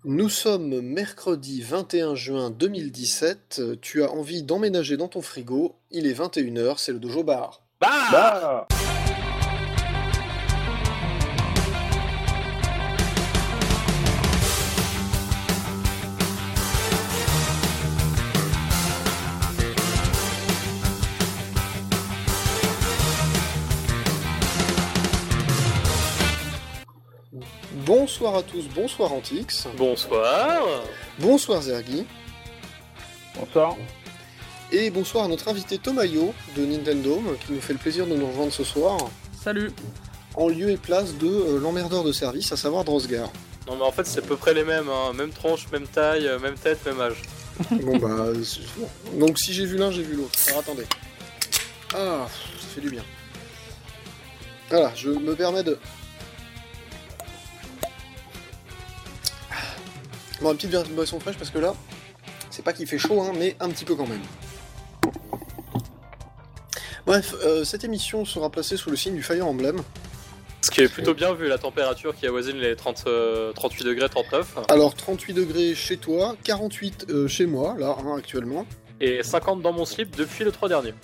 Nous sommes mercredi 21 juin 2017, tu as envie d'emménager dans ton frigo, il est 21h, c'est le Dojo Bar. Bah Bonsoir à tous, bonsoir Antix, Bonsoir. bonsoir Zergi, Bonsoir. et bonsoir à notre invité Tomayo de Nintendo, qui nous fait le plaisir de nous rejoindre ce soir, Salut. en lieu et place de l'emmerdeur de service, à savoir Drosgar. Non mais en fait c'est à peu près les mêmes, hein. Même tronche, même taille, même tête, même âge. Bon bah, donc si j'ai vu l'un, j'ai vu l'autre. Alors attendez. Ah, ça fait du bien. Voilà, je me permets de... Bon, une petite boisson fraîche parce que là, c'est pas qu'il fait chaud, hein, mais un petit peu quand même. Bref, cette émission sera placée sous le signe du Fire Emblem. Ce qui est plutôt bien vu la température qui avoisine les 38 degrés, 39. Alors 38 degrés chez toi, 48 chez moi, là, hein, actuellement. Et 50 dans mon slip depuis le 3 dernier.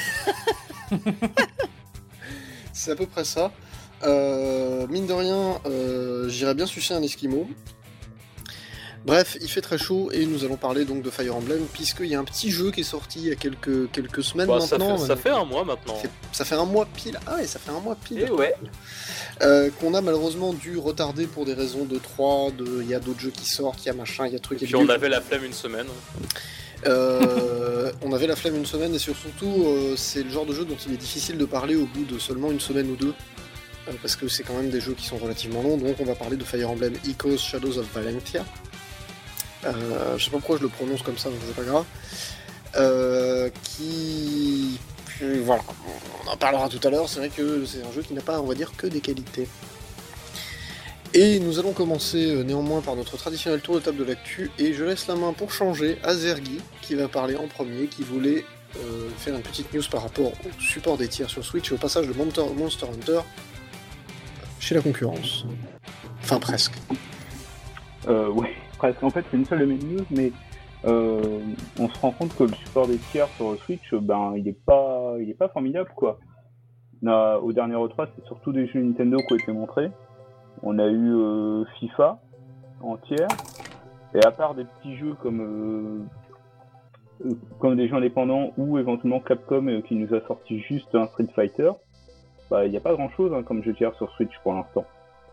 C'est à peu près ça. Mine de rien, j'irais bien sucer un Esquimau. Bref, il fait très chaud et nous allons parler donc de Fire Emblem, puisqu'il y a un petit jeu qui est sorti il y a quelques semaines Bah, maintenant. ça fait un mois maintenant. Ça fait un mois pile. Ah ouais, ça fait un mois pile. Et ouais. Qu'on a malheureusement dû retarder pour des raisons de 3, il y a d'autres jeux qui sortent, il y a machin, il y a trucs. Et puis on avait la flemme une semaine. On avait la flemme une semaine et surtout c'est le genre de jeu dont il est difficile de parler au bout de seulement une semaine ou deux. Parce que c'est quand même des jeux qui sont relativement longs, donc on va parler de Fire Emblem Echoes Shadows of Valentia. Je sais pas pourquoi je le prononce comme ça, donc c'est pas grave. Voilà, on en parlera tout à l'heure, c'est vrai que c'est un jeu qui n'a pas, on va dire, que des qualités. Et nous allons commencer néanmoins par notre traditionnel tour de table de l'actu, et je laisse la main pour changer à Zergi, qui va parler en premier, qui voulait faire une petite news par rapport au support des tiers sur Switch et au passage de Monster Hunter chez la concurrence. Enfin presque. Ouais, presque. En fait, c'est une seule de mes news, mais on se rend compte que le support des tiers sur Switch, il est pas formidable, quoi. Au dernier E3, c'est surtout des jeux Nintendo qui ont été montrés. On a eu FIFA en tiers, et à part des petits jeux comme des jeux indépendants ou éventuellement Capcom qui nous a sorti juste un Street Fighter, il n'y a pas grand-chose comme jeu tiers sur Switch pour l'instant.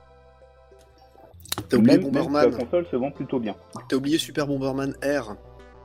T'as oublié Même Bomberman. la console se vend plutôt bien. T'as oublié Super Bomberman R.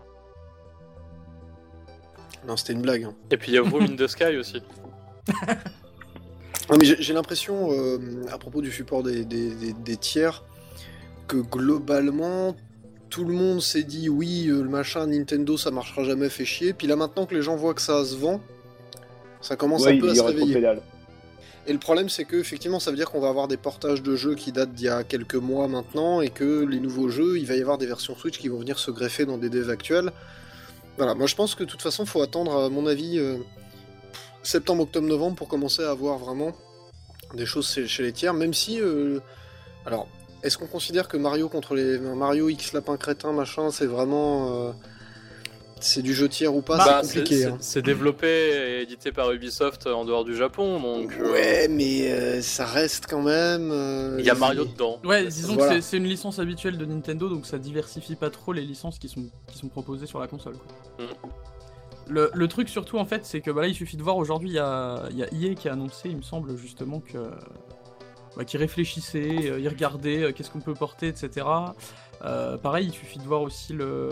Non, c'était une blague. Hein. Et puis il y a Vroom in the Sky aussi. Non, mais j'ai l'impression, à propos du support des tiers, que globalement, tout le monde s'est dit oui, le machin Nintendo ça marchera jamais, fait chier. Puis là maintenant que les gens voient que ça se vend, ça commence un peu à se réveiller. Et le problème, c'est que effectivement, ça veut dire qu'on va avoir des portages de jeux qui datent d'il y a quelques mois maintenant, et que les nouveaux jeux, il va y avoir des versions Switch qui vont venir se greffer dans des devs actuels. Voilà, moi je pense que de toute façon, il faut attendre, à mon avis, septembre, octobre, novembre pour commencer à avoir vraiment des choses chez les tiers, même si... Alors, est-ce qu'on considère que Mario contre les Mario X Lapin Crétin, machin, c'est vraiment... c'est du jeu tiers ou pas, c'est compliqué. C'est développé et édité par Ubisoft en dehors du Japon, donc... Ouais, mais ça reste quand même... Il y a Mario dedans. Ouais, disons Voilà. que c'est une licence habituelle de Nintendo, donc ça diversifie pas trop les licences qui sont proposées sur la console, quoi. Le truc surtout en fait, c'est que là il suffit de voir aujourd'hui, il y a EA qui a annoncé, il me semble justement que qu'ils réfléchissaient, ils regardaient qu'est-ce qu'on peut porter, etc. Pareil, il suffit de voir aussi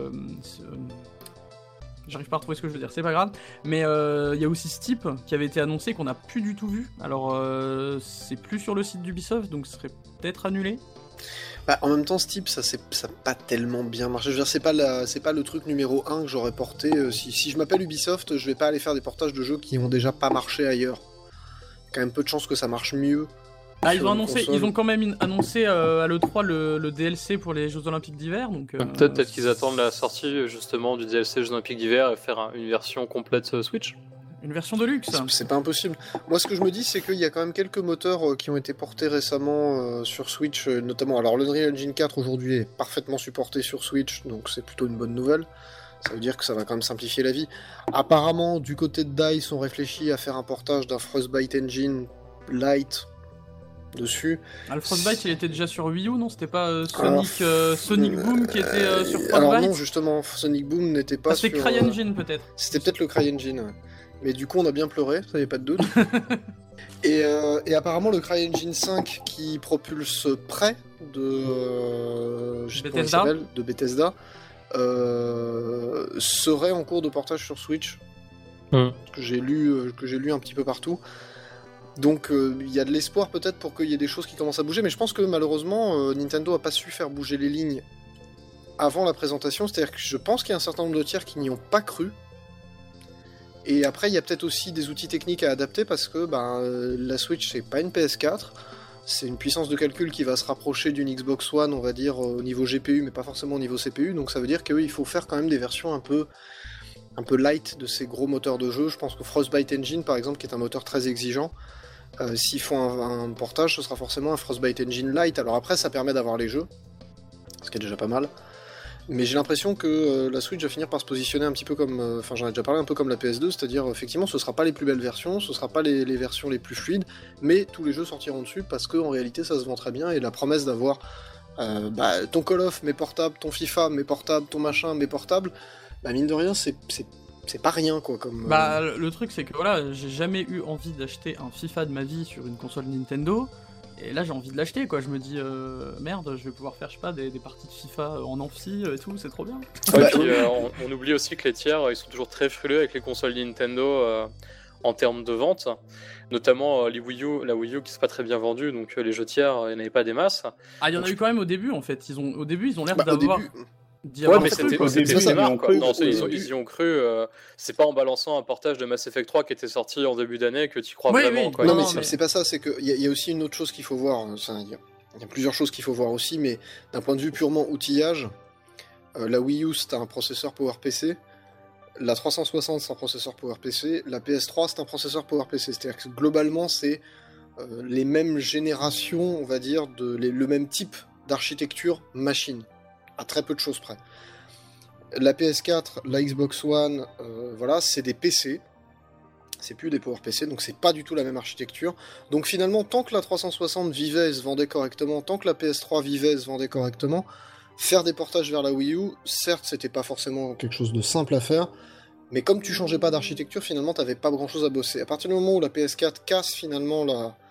j'arrive pas à retrouver ce que je veux dire, c'est pas grave. Mais il y a aussi Steep qui avait été annoncé qu'on n'a plus du tout vu. Alors c'est plus sur le site d'Ubisoft, donc ce serait peut-être annulé. Bah, en même temps, ce type, ça n'a pas tellement bien marché. Je veux dire, c'est pas le truc numéro 1 que j'aurais porté. Si je m'appelle Ubisoft, je vais pas aller faire des portages de jeux qui ont déjà pas marché ailleurs. Il y a quand même peu de chances que ça marche mieux. Ils ont quand même annoncé à l'E3 le DLC pour les Jeux Olympiques d'hiver. Donc, Peut-être qu'ils attendent la sortie justement du DLC Jeux Olympiques d'hiver et faire une version complète Switch. Une version de luxe. C'est pas impossible. Moi, ce que je me dis, c'est qu'il y a quand même quelques moteurs qui ont été portés récemment sur Switch, notamment. Alors, l'Unreal Engine 4 aujourd'hui est parfaitement supporté sur Switch, donc c'est plutôt une bonne nouvelle. Ça veut dire que ça va quand même simplifier la vie. Apparemment, du côté de DICE, on réfléchit à faire un portage d'un Frostbite Engine Lite dessus. Le Frostbite, il était déjà sur Wii U, non? C'était pas Sonic Boom qui était sur Frostbite? Alors non, justement, Sonic Boom n'était pas sur... C'était CryEngine, peut-être. C'était peut-être le CryEngine, ouais. Mais du coup, on a bien pleuré, ça y a pas de doute. et apparemment, le CryEngine 5 qui propulse près de Bethesda serait en cours de portage sur Switch. Que j'ai lu un petit peu partout. Donc il y a de l'espoir peut-être pour qu'il y ait des choses qui commencent à bouger, mais je pense que malheureusement Nintendo a pas su faire bouger les lignes avant la présentation, c'est-à-dire que je pense qu'il y a un certain nombre de tiers qui n'y ont pas cru. Et après il y a peut-être aussi des outils techniques à adapter parce que la Switch c'est pas une PS4, c'est une puissance de calcul qui va se rapprocher d'une Xbox One, on va dire au niveau GPU mais pas forcément au niveau CPU, donc ça veut dire qu'il faut faire quand même des versions un peu light de ces gros moteurs de jeu. Je pense que Frostbite Engine par exemple qui est un moteur très exigeant, s'ils font un portage, ce sera forcément un Frostbite Engine Lite. Alors après, ça permet d'avoir les jeux, ce qui est déjà pas mal. Mais j'ai l'impression que la Switch va finir par se positionner un petit peu comme... j'en ai déjà parlé, un peu comme la PS2, c'est-à-dire, effectivement, ce sera pas les plus belles versions, ce sera pas les versions les plus fluides, mais tous les jeux sortiront dessus, parce qu'en réalité, ça se vend très bien, et la promesse d'avoir ton Call of, mais portable, ton FIFA, mais portable, ton machin, mais portable, mine de rien, c'est pas rien, quoi. Comme, le truc, c'est que voilà, j'ai jamais eu envie d'acheter un FIFA de ma vie sur une console Nintendo, et là j'ai envie de l'acheter, quoi. Je me dis, merde, je vais pouvoir faire, je sais pas, des parties de FIFA en amphi et tout, c'est trop bien. Ouais, puis, on oublie aussi que les tiers, ils sont toujours très frileux avec les consoles Nintendo en termes de vente, notamment la Wii U qui s'est pas très bien vendue, donc les jeux tiers, il n'y en avait pas des masses. Ah, il y en a eu quand même au début, en fait. Au début, ils ont l'air d'avoir... Ouais, mais c'était marre, quoi. Non, ils y ont cru. C'est pas en balançant un portage de Mass Effect 3 qui était sorti en début d'année que tu y crois vraiment. Quoi. Non, mais c'est pas ça, c'est qu'il y a aussi une autre chose qu'il faut voir. Il y a plusieurs choses qu'il faut voir aussi, mais d'un point de vue purement outillage, la Wii U c'est un processeur PowerPC, la 360 c'est un processeur PowerPC, la PS3 c'est un processeur PowerPC. C'est-à-dire que globalement, c'est les mêmes générations, on va dire, le même type d'architecture machine. À très peu de choses près. La PS4, la Xbox One, c'est des PC. C'est plus des PowerPC, donc c'est pas du tout la même architecture. Donc finalement, tant que la 360 vivait et se vendait correctement, tant que la PS3 vivait et se vendait correctement, faire des portages vers la Wii U, certes, c'était pas forcément quelque chose de simple à faire, mais comme tu changeais pas d'architecture, finalement, t'avais pas grand chose à bosser. À partir du moment où la PS4 casse finalement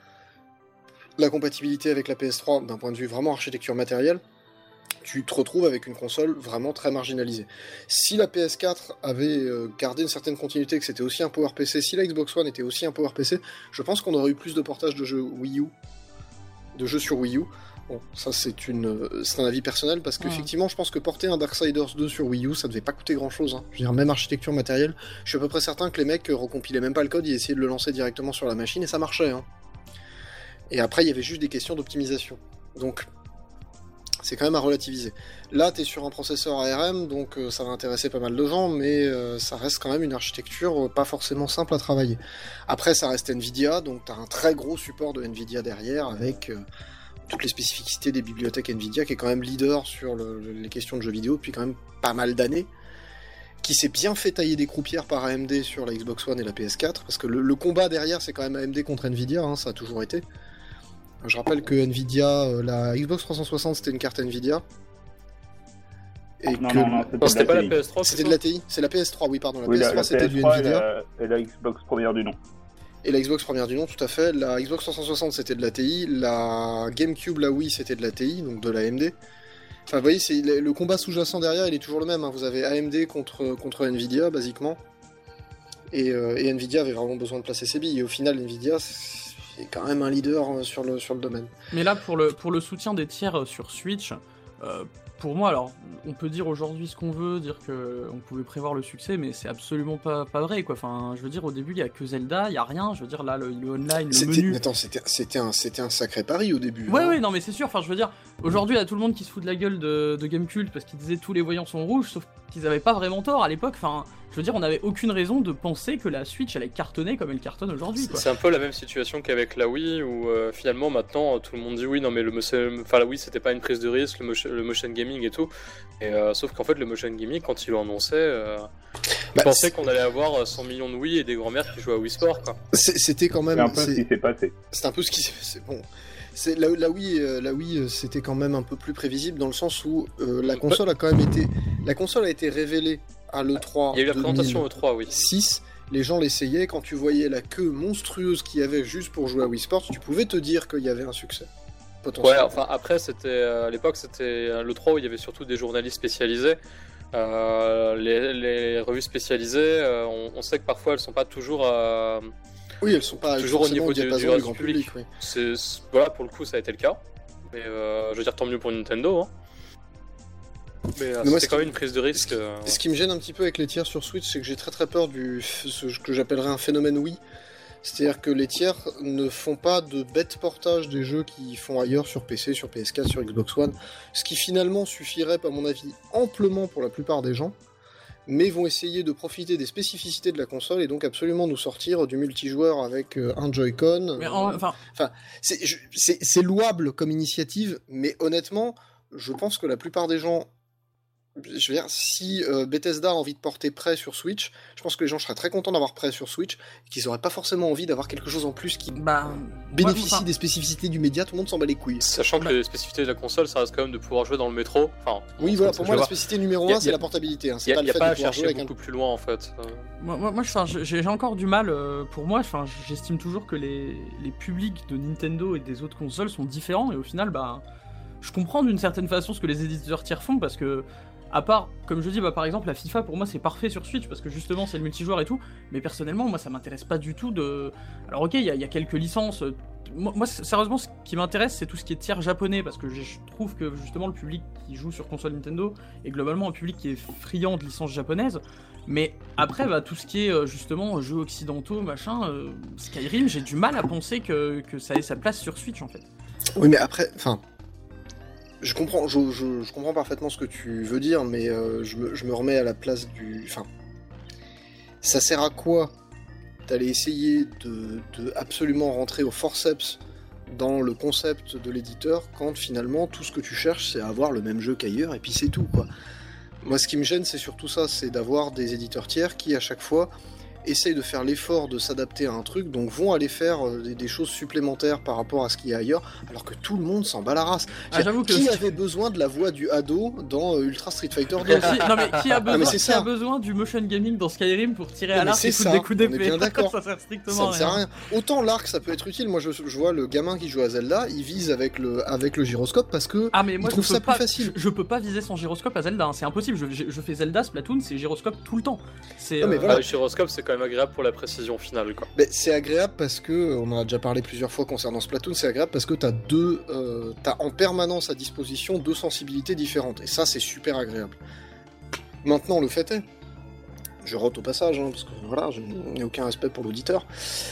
la compatibilité avec la PS3 d'un point de vue vraiment architecture matérielle, tu te retrouves avec une console vraiment très marginalisée. Si la PS4 avait gardé une certaine continuité, que c'était aussi un PowerPC, si la Xbox One était aussi un PowerPC, je pense qu'on aurait eu plus de portages de jeux Wii U, de jeux sur Wii U. Bon, ça c'est un avis personnel, parce qu'effectivement, je pense que porter un Darksiders 2 sur Wii U, ça devait pas coûter grand-chose. Je veux dire, même architecture matérielle, je suis à peu près certain que les mecs recompilaient même pas le code, ils essayaient de le lancer directement sur la machine, et ça marchait. Et après, il y avait juste des questions d'optimisation. Donc, c'est quand même à relativiser. Là, t'es sur un processeur ARM, donc ça va intéresser pas mal de gens, mais ça reste quand même une architecture pas forcément simple à travailler. Après, ça reste Nvidia, donc t'as un très gros support de Nvidia derrière, avec toutes les spécificités des bibliothèques Nvidia, qui est quand même leader sur les questions de jeux vidéo depuis quand même pas mal d'années, qui s'est bien fait tailler des croupières par AMD sur la Xbox One et la PS4, parce que le combat derrière, c'est quand même AMD contre Nvidia, ça a toujours été. Je rappelle que Nvidia, la Xbox 360 c'était une carte Nvidia. Et non, c'était pas la PS3. C'était de l'ATI. C'est la PS3, oui, pardon. La PS3 c'était du Nvidia. Et la Xbox première du nom. Et la Xbox première du nom, tout à fait. La Xbox 360 c'était de l'ATI. La GameCube, la Wii c'était de l'ATI, donc de l'AMD. Enfin, vous voyez, le combat sous-jacent derrière, il est toujours le même. Vous avez AMD contre Nvidia, basiquement. Et Nvidia avait vraiment besoin de placer ses billes. Et au final, Nvidia, c'est quand même un leader sur le domaine. Mais là, pour le soutien des tiers sur Switch, pour moi, alors, on peut dire aujourd'hui ce qu'on veut, dire qu'on pouvait prévoir le succès, mais c'est absolument pas vrai, quoi. Enfin, je veux dire, au début, il y a que Zelda, il y a rien. Je veux dire, là, le online, le menu... Attends, c'était un sacré pari au début. Ouais, non, mais c'est sûr. Enfin, je veux dire, Aujourd'hui, il y a tout le monde qui se fout de la gueule de Gamecult parce qu'ils disaient tous les voyants sont rouges, sauf qu'ils avaient pas vraiment tort à l'époque. Enfin, je veux dire, on n'avait aucune raison de penser que la Switch allait cartonner comme elle cartonne aujourd'hui. C'est un peu la même situation qu'avec la Wii, où finalement maintenant tout le monde dit oui, non mais la Wii c'était pas une prise de risque, le motion gaming et tout. Et, sauf qu'en fait, le motion gaming, quand ils l'ont annoncé, ils pensaient qu'on allait avoir 100 millions de Wii et des grands-mères qui jouaient à Wii Sport, quoi. C'était quand même. C'est un peu ce qui s'est passé. C'est un peu ce qui s'est. Bon. La Wii, c'était quand même un peu plus prévisible dans le sens où la console a quand même été. La console a été révélée à l'E3. Il y a eu la présentation E3, oui. 6. Les gens l'essayaient. Quand tu voyais la queue monstrueuse qu'il y avait juste pour jouer à Wii Sports, tu pouvais te dire qu'il y avait un succès. Ouais, enfin après, à l'époque, c'était l'E3 où il y avait surtout des journalistes spécialisés. Les revues spécialisées, on sait que parfois elles sont pas toujours. Oui, elles sont pas toujours au niveau du grand public. Oui. Voilà, pour le coup, ça a été le cas. Mais je veux dire, tant mieux pour Nintendo. Hein. Mais c'était quand même une prise de risque. Ce qui me gêne un petit peu avec les tiers sur Switch, c'est que j'ai très peur ce que j'appellerais un phénomène Wii. C'est-à-dire que les tiers ne font pas de bêtes portage des jeux qu'ils font ailleurs sur PC, sur PS4, sur Xbox One. Ce qui finalement suffirait, à mon avis, amplement pour la plupart des gens. Mais vont essayer de profiter des spécificités de la console et donc absolument nous sortir du multijoueur avec un Joy-Con. Mais c'est louable comme initiative, mais honnêtement, je pense que la plupart des gens, je veux dire, si Bethesda a envie de porter Prey sur Switch, je pense que les gens seraient très contents d'avoir Prey sur Switch et qu'ils n'auraient pas forcément envie d'avoir quelque chose en plus qui bénéficie des spécificités du média. Tout le monde s'en bat les couilles. Sachant que les spécificités de la console, ça reste quand même de pouvoir jouer dans le métro. Enfin, oui, voilà, pour moi, la spécificité numéro 1, c'est la portabilité. Hein. Il n'y a pas à chercher beaucoup plus loin, en fait. Moi j'ai encore du mal. Pour moi, j'estime toujours que les publics de Nintendo et des autres consoles sont différents. Et au final, je comprends d'une certaine façon ce que les éditeurs tiers font parce que. À part, comme je dis, par exemple, la FIFA, pour moi, c'est parfait sur Switch, parce que justement, c'est le multijoueur et tout, mais personnellement, moi, ça m'intéresse pas du tout de... Alors ok, il y a quelques licences... Moi, sérieusement, ce qui m'intéresse, c'est tout ce qui est tiers japonais, parce que je trouve que, justement, le public qui joue sur console Nintendo est globalement un public qui est friand de licences japonaises, mais après, tout ce qui est, justement, jeux occidentaux, machin, Skyrim, j'ai du mal à penser que ça ait sa place sur Switch, en fait. Oui, mais après, je comprends parfaitement ce que tu veux dire, mais je me remets à la place du... ça sert à quoi d'aller essayer de absolument rentrer au forceps dans le concept de l'éditeur quand finalement tout ce que tu cherches c'est avoir le même jeu qu'ailleurs et puis c'est tout, quoi. Moi, ce qui me gêne, c'est surtout ça, c'est d'avoir des éditeurs tiers qui à chaque fois essayent de faire l'effort de s'adapter à un truc, donc vont aller faire des choses supplémentaires par rapport à ce qu'il y a ailleurs, alors que tout le monde s'en bat la race. Qui avait besoin de la voix du Hado dans Ultra Street Fighter 2 Non mais qui a besoin du motion gaming dans Skyrim pour tirer à l'arc et foutre des coups d'épée? Bien d'accord. Ça sert strictement ça sert à rien. Autant l'arc ça peut être utile, moi je vois le gamin qui joue à Zelda, il vise avec le gyroscope parce que mais moi, il trouve ça plus facile. Je peux pas viser son gyroscope à Zelda, c'est impossible, je fais Zelda, Splatoon, c'est gyroscope tout le temps. Le gyroscope c'est quand même agréable pour la précision finale, quoi. Mais c'est agréable parce que, on en a déjà parlé plusieurs fois concernant Splatoon, c'est agréable parce que t'as en permanence à disposition deux sensibilités différentes, et ça c'est super agréable. Maintenant le fait est, je rote au passage, parce que voilà, je n'ai aucun respect pour l'auditeur,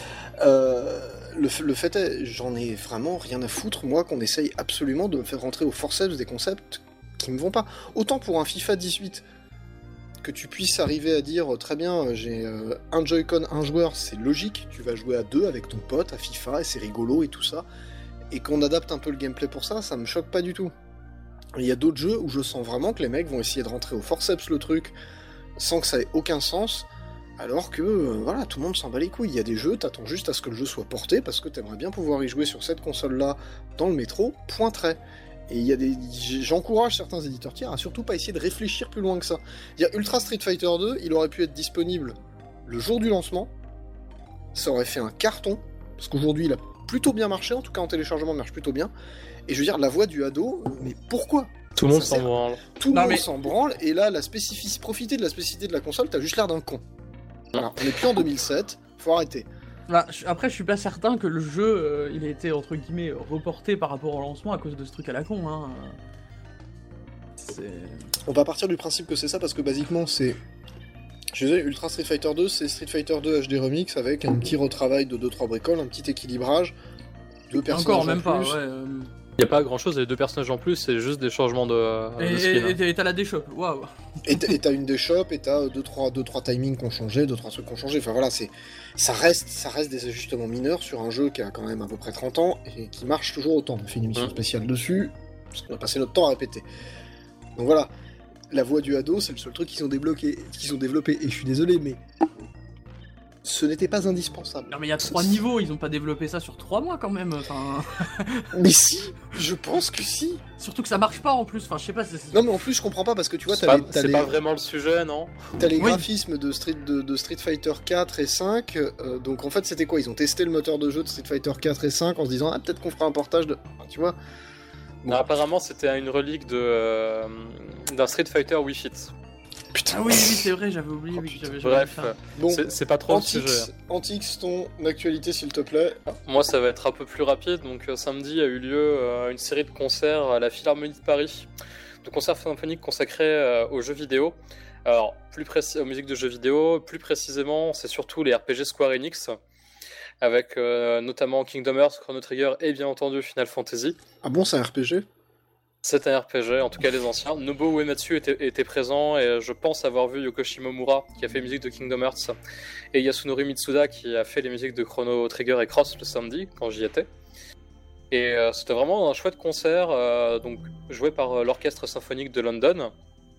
le fait est, j'en ai vraiment rien à foutre, moi, qu'on essaye absolument de me faire rentrer au forceps des concepts qui me vont pas. Autant pour un FIFA 18, que tu puisses arriver à dire très bien, j'ai un Joy-Con, un joueur, c'est logique, tu vas jouer à deux avec ton pote à FIFA et c'est rigolo et tout ça, et qu'on adapte un peu le gameplay pour ça, ça me choque pas du tout. Il y a d'autres jeux où je sens vraiment que les mecs vont essayer de rentrer au forceps le truc sans que ça ait aucun sens, alors que voilà, tout le monde s'en bat les couilles. Il y a des jeux, t'attends juste à ce que le jeu soit porté parce que t'aimerais bien pouvoir y jouer sur cette console-là dans le métro, point trait. Et j'encourage certains éditeurs tiers à surtout pas essayer de réfléchir plus loin que ça. Ultra Street Fighter 2, il aurait pu être disponible le jour du lancement, ça aurait fait un carton, parce qu'aujourd'hui il a plutôt bien marché, en tout cas en téléchargement il marche plutôt bien, et je veux dire, la voix du Hado, mais pourquoi ? Tout le monde s'en branle. Tout le monde s'en branle, et là, profiter de la spécificité de la console, t'as juste l'air d'un con. Voilà, on est plus en 2007, faut arrêter. Après, je suis pas certain que le jeu, il ait été, entre guillemets, reporté par rapport au lancement à cause de ce truc à la con, hein. On va partir du principe que c'est ça, parce que basiquement, c'est... Je disais, Ultra Street Fighter 2, c'est Street Fighter 2 HD Remix, avec un petit retravail de 2-3 bricoles, un petit équilibrage, 2 personnages encore, même pas, ouais. y a pas grand chose, les 2 personnages en plus, c'est juste des changements de skin. Et t'as la déchoppe, waouh. Et t'as une déchoppe, et t'as 2-3 timings qui ont changé, 2-3 trucs qui ont changé. Enfin voilà, ça reste des ajustements mineurs sur un jeu qui a quand même à peu près 30 ans et qui marche toujours autant. On fait une émission spéciale dessus, parce qu'on a passé notre temps à répéter. Donc voilà, la voix du ado, c'est le seul truc qu'ils ont développé. Et je suis désolé, mais ce n'était pas indispensable. Non mais il y a 3 niveaux, ils ont pas développé ça sur 3 mois quand même, enfin... Mais si, je pense que si. Surtout que ça marche pas en plus, enfin je sais pas... Non mais en plus je comprends pas parce que tu vois, c'est pas vraiment le sujet, non? T'as les graphismes de Street Fighter 4 et 5, donc en fait c'était quoi? Ils ont testé le moteur de jeu de Street Fighter 4 et 5 en se disant peut-être qu'on fera un portage de... Enfin, tu vois. Bon. Non, apparemment c'était une relique d'un Street Fighter Wii Fit. Putain, oui, c'est vrai, j'avais oublié. Bref, bon, c'est pas trop Antix, le sujet. Antix, ton actualité s'il te plaît. Moi, ça va être un peu plus rapide. Donc, samedi a eu lieu une série de concerts à la Philharmonie de Paris, de concerts symphoniques consacrés aux jeux vidéo. Alors, aux musiques de jeux vidéo, plus précisément, c'est surtout les RPG Square Enix, avec notamment Kingdom Hearts, Chrono Trigger et bien entendu Final Fantasy. Ah bon, c'est un RPG ? C'est un RPG, en tout cas les anciens. Nobuo Uematsu était présent et je pense avoir vu Yoko Shimomura qui a fait les musiques de Kingdom Hearts et Yasunori Mitsuda qui a fait les musiques de Chrono Trigger et Cross le samedi quand j'y étais. Et c'était vraiment un chouette concert, donc joué par l'Orchestre Symphonique de London,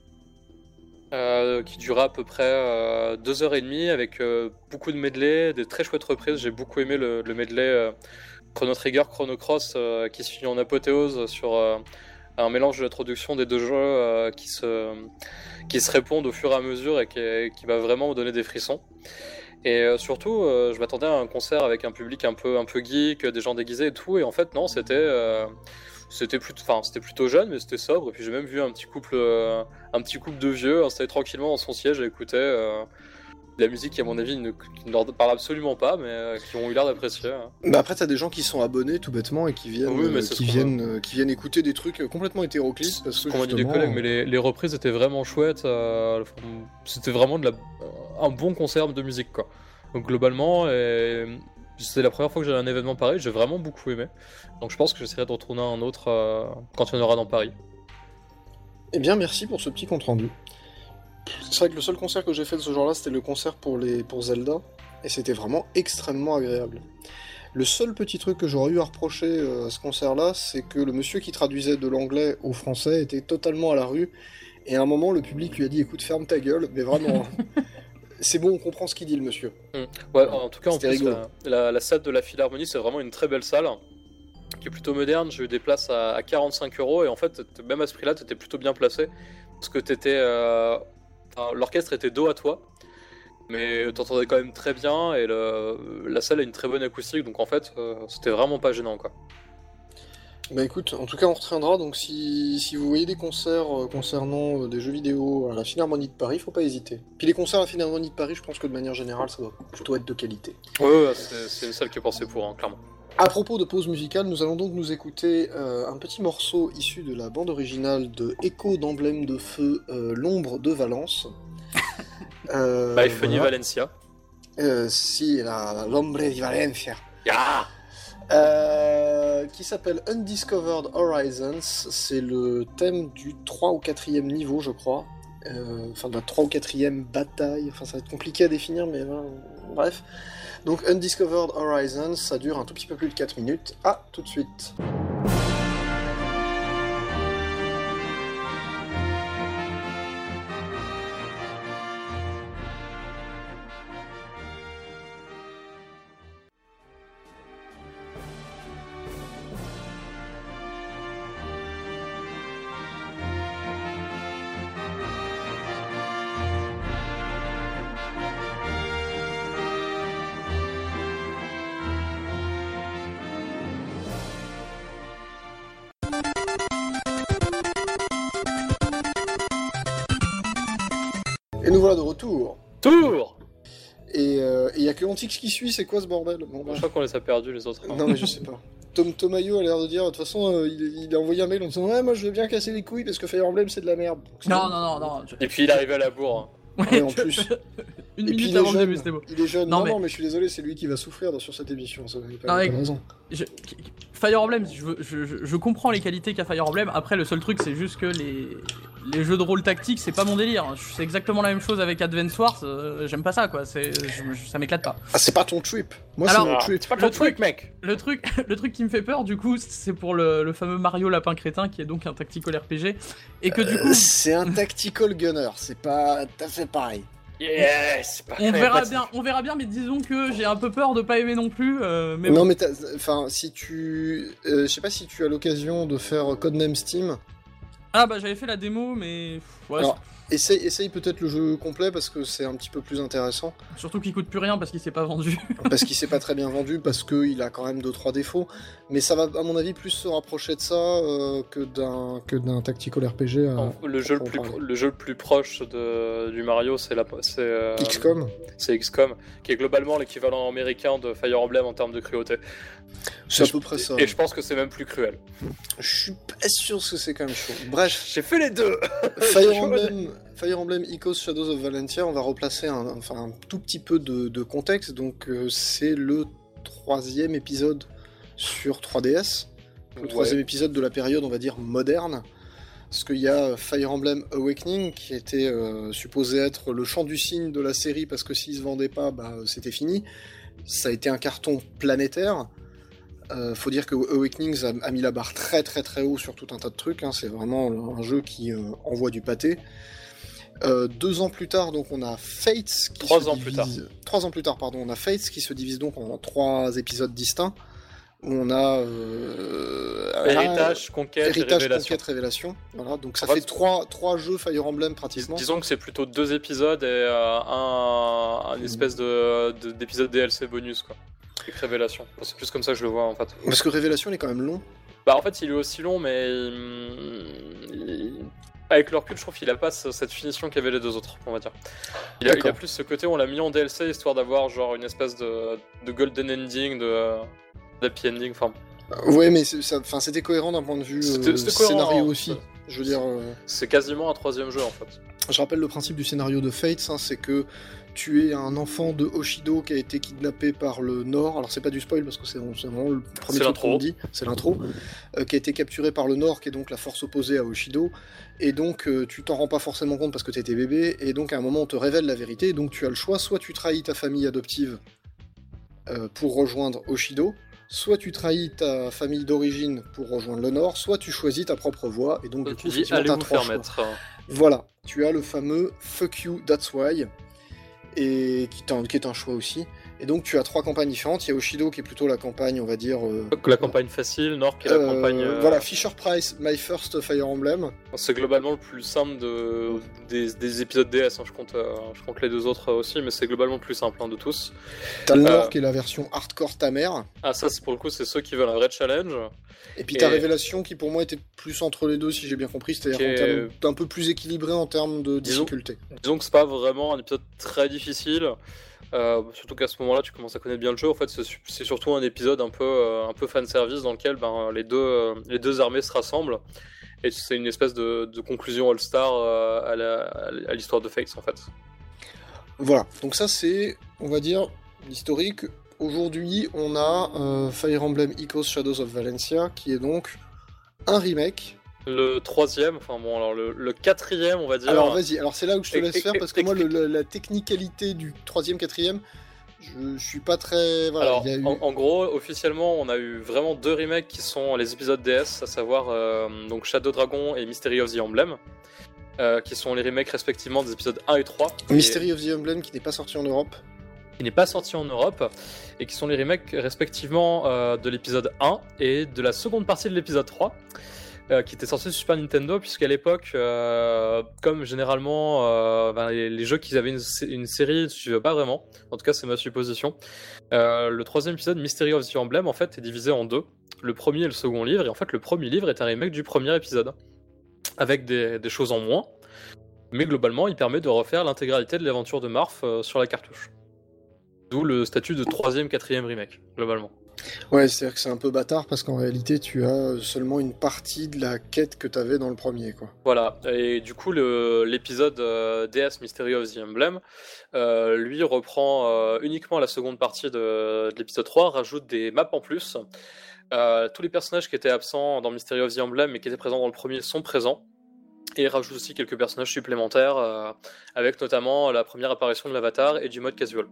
qui dura à peu près 2h30 avec beaucoup de medley, des très chouettes reprises. J'ai beaucoup aimé le medley Chrono Trigger, Chrono Cross qui se finit en apothéose sur... un mélange de l'introduction des 2 jeux qui se répondent au fur et à mesure et qui va vraiment me donner des frissons. Et surtout, je m'attendais à un concert avec un public un peu geek, des gens déguisés et tout, et en fait non, c'était plutôt jeune, mais c'était sobre. Et puis j'ai même vu un petit couple de vieux installés tranquillement dans son siège à écouter de la musique qui à mon avis ne leur parle absolument pas, mais qui ont eu l'air d'apprécier. Bah après t'as des gens qui sont abonnés tout bêtement et qui viennent écouter des trucs complètement hétéroclites parce que qu'on m'a dit des collègues, mais les reprises étaient vraiment chouettes, c'était vraiment un bon concert de musique quoi. Donc globalement, c'était la première fois que j'allais à un événement pareil, j'ai vraiment beaucoup aimé. Donc je pense que j'essaierai de retourner à un autre quand il y en aura dans Paris. Eh bien merci pour ce petit compte rendu. C'est vrai que le seul concert que j'ai fait de ce genre-là, c'était le concert pour Zelda, et c'était vraiment extrêmement agréable. Le seul petit truc que j'aurais eu à reprocher à ce concert-là, c'est que le monsieur qui traduisait de l'anglais au français était totalement à la rue, et à un moment, le public lui a dit « Écoute, ferme ta gueule », mais vraiment, c'est bon, on comprend ce qu'il dit, le monsieur. Ouais, en tout cas, en plus, la salle de la Philharmonie, c'est vraiment une très belle salle, qui est plutôt moderne. J'ai eu des places à 45€, et en fait, même à ce prix-là, t'étais plutôt bien placé, parce que l'orchestre était dos à toi, mais t'entendais quand même très bien et la salle a une très bonne acoustique, donc en fait c'était vraiment pas gênant quoi. Bah écoute, en tout cas on retiendra, donc si vous voyez des concerts concernant des jeux vidéo à la Philharmonie de Paris, faut pas hésiter. Puis les concerts à la Philharmonie de Paris, je pense que de manière générale ça doit plutôt être de qualité. Ouais, c'est une salle qui est pensée pour, clairement. À propos de pause musicale, nous allons donc nous écouter un petit morceau issu de la bande originale de Echo d'Emblème de Feu, L'ombre de Valence. By Funny Valencia. Si, l'Ombre di Valencia. Yeah. Qui s'appelle Undiscovered Horizons. C'est le thème du 3 ou 4e niveau, je crois. Enfin, de la 3 ou 4e bataille. Enfin, ça va être compliqué à définir, mais bref. Donc Undiscovered Horizons, ça dure un tout petit peu plus de 4 minutes. À tout de suite. Et nous voilà de retour. Et il y a que Antix qui suit, c'est quoi ce bordel? Bon, Je crois qu'on les a perdus les autres. Non mais je sais pas. Tomayo a l'air de dire, de toute façon, il a envoyé un mail en disant « Ouais, moi je veux bien casser les couilles parce que Fire Emblem c'est de la merde. » Non. Et puis il est arrivé à la bourre. Ouais, en plus. Une Et puis, minute il est avant le jeune. début, c'était beau. Il est jeune. Non, Non, mais- mais je suis désolé, c'est lui qui va souffrir sur cette émission. Ça, il y a Non, pas mais- de raison. Fire Emblem, je comprends les qualités qu'a Fire Emblem. Après, le seul truc, c'est juste que les jeux de rôle tactique, c'est pas mon délire. C'est exactement la même chose avec Advance Wars. J'aime pas ça, quoi. Ça m'éclate pas. Ah, c'est pas ton trip. Moi, Alors- c'est mon Ah, trip. c'est pas Le ton truc- truc, mec. Le truc qui me fait peur, du coup, c'est pour le fameux Mario Lapin Crétin, qui est donc un tactical RPG, et que du coup, C'est un tactical gunner. C'est pas tout à fait pareil. Yes. on verra bien, mais disons que j'ai un peu peur de pas aimer non plus. Mais Non, bon. mais enfin, si tu, je sais pas si tu as l'occasion de faire Codename Steam. Ah bah j'avais fait la démo, mais ouais, Alors, essaye peut-être le jeu complet parce que c'est un petit peu plus intéressant. surtout qu'il coûte plus rien parce qu'il s'est pas vendu. Parce qu'il s'est pas très bien vendu, parce qu'il a quand même 2-3 défauts. Mais ça va, à mon avis, plus se rapprocher de ça que d'un tactical RPG. Le jeu le plus proche du Mario, c'est XCOM. c'est XCOM, qui est globalement l'équivalent américain de Fire Emblem en termes de cruauté. C'est à peu près ça. Et je pense que c'est même plus cruel. Je suis pas sûr que c'est quand même chaud. Bref, J'ai fait les deux. Fire Emblem Echoes Shadows of Valentia, on va replacer un tout petit peu de contexte. Donc, c'est le 3e épisode sur 3DS. Le 3e épisode de la période, on va dire, moderne. Parce qu'il y a Fire Emblem Awakening, qui était supposé être le chant du cygne de la série, parce que s'il se vendait pas, c'était fini. Ça a été un carton planétaire. Faut dire que Awakenings a mis la barre très très très haut sur tout un tas de trucs. C'est vraiment un jeu qui envoie du pâté. 2 ans plus tard, donc on a Fates qui 3 se ans divise... plus tard. 3 ans plus tard, pardon, on a Fates qui se divise donc en 3 épisodes distincts. Où on a Héritage, conquête, Héritage, révélation. conquête, révélation. Voilà, donc ça En fait, fait 3 jeux Fire Emblem pratiquement. Disons que c'est plutôt 2 épisodes et un espèce d'épisode DLC bonus, quoi. Avec révélation. C'est plus comme ça que je le vois en fait. Parce que Révélation il est quand même long. Bah en fait il est aussi long mais avec le recul je trouve qu'il a pas cette finition qu'avaient les deux autres, on va dire. Il a plus ce côté où on l'a mis en DLC histoire d'avoir genre une espèce de golden ending, d'happy ending, enfin. Ouais, mais c'était cohérent d'un point de vue C'était scénario cohérent, aussi. Je veux dire, c'est quasiment un 3e jeu en fait. je rappelle le principe du scénario de Fates, c'est que tu es un enfant de Hoshido qui a été kidnappé par le Nord. Alors c'est pas du spoil parce que c'est vraiment le premier truc qu'on dit, c'est l'intro, qui a été capturé par le Nord, qui est donc la force opposée à Hoshido. Et donc tu t'en rends pas forcément compte parce que t'étais bébé. Et donc à un moment on te révèle la vérité. Et donc tu as le choix, soit tu trahis ta famille adoptive pour rejoindre Hoshido, soit tu trahis ta famille d'origine pour rejoindre le Nord, soit tu choisis ta propre voie. Et donc du coup, tu dis allez t'as vous 3 faire choix. mettre. Voilà, tu as le fameux Fuck You, That's Why, et qui est un choix aussi. Et donc tu as 3 campagnes différentes. Il y a Hoshido qui est plutôt la campagne, on va dire. La campagne facile, Nord qui est la campagne. Voilà, Fisher Price, My First Fire Emblem. C'est globalement le plus simple des épisodes DS. Je compte les 2 autres aussi, mais c'est globalement le plus simple de tous. T'as le Nord qui est la version hardcore ta mère. Ah, ça, pour le coup, c'est ceux qui veulent un vrai challenge. Et puis t'as Révélation qui pour moi était plus entre les deux, si j'ai bien compris, c'est-à-dire un peu plus équilibré en termes de difficulté. Disons que c'est pas vraiment un épisode très difficile. Surtout qu'à ce moment-là, tu commences à connaître bien le jeu. En fait, c'est surtout un épisode un peu fanservice dans lequel les deux armées se rassemblent. Et c'est une espèce de conclusion all-star à l'histoire de Fates, en fait. Voilà, donc ça c'est, on va dire, l'historique. Aujourd'hui, on a Fire Emblem Echoes Shadows of Valentia, qui est donc un remake. Le 3e, enfin bon, alors le 4e, on va dire. Alors vas-y, alors c'est là où je te laisse faire, parce que moi, la technicalité du 3e, 4e, je suis pas très... Voilà, alors, en gros, officiellement, on a eu vraiment 2 remakes qui sont les épisodes DS, à savoir donc Shadow Dragon et Mystery of the Emblem, qui sont les remakes respectivement des épisodes 1 et 3. Mystery of the Emblem qui n'est pas sorti en Europe. Qui n'est pas sorti en Europe, et qui sont les remakes respectivement de l'épisode 1 et de la seconde partie de l'épisode 3. Qui était sorti sur Super Nintendo, puisqu'à l'époque, comme généralement les jeux qui avaient une série ne suivaient pas vraiment, en tout cas c'est ma supposition, le 3e épisode, Mystery of the Emblem, en fait est divisé en 2, le premier et le second livre, et en fait le premier livre est un remake du premier épisode, avec des choses en moins, mais globalement il permet de refaire l'intégralité de l'aventure de Marth sur la cartouche. D'où le statut de 3e, 4e remake, globalement. Ouais, c'est-à-dire que c'est un peu bâtard parce qu'en réalité, tu as seulement une partie de la quête que t'avais dans le premier, quoi. Voilà, et du coup l'épisode DS Mystery of the Emblem, lui reprend uniquement la seconde partie de l'épisode 3, rajoute des maps en plus. Tous les personnages qui étaient absents dans Mystery of the Emblem mais qui étaient présents dans le premier sont présents. Et rajoute aussi quelques personnages supplémentaires, avec notamment la première apparition de l'avatar et du mode casual.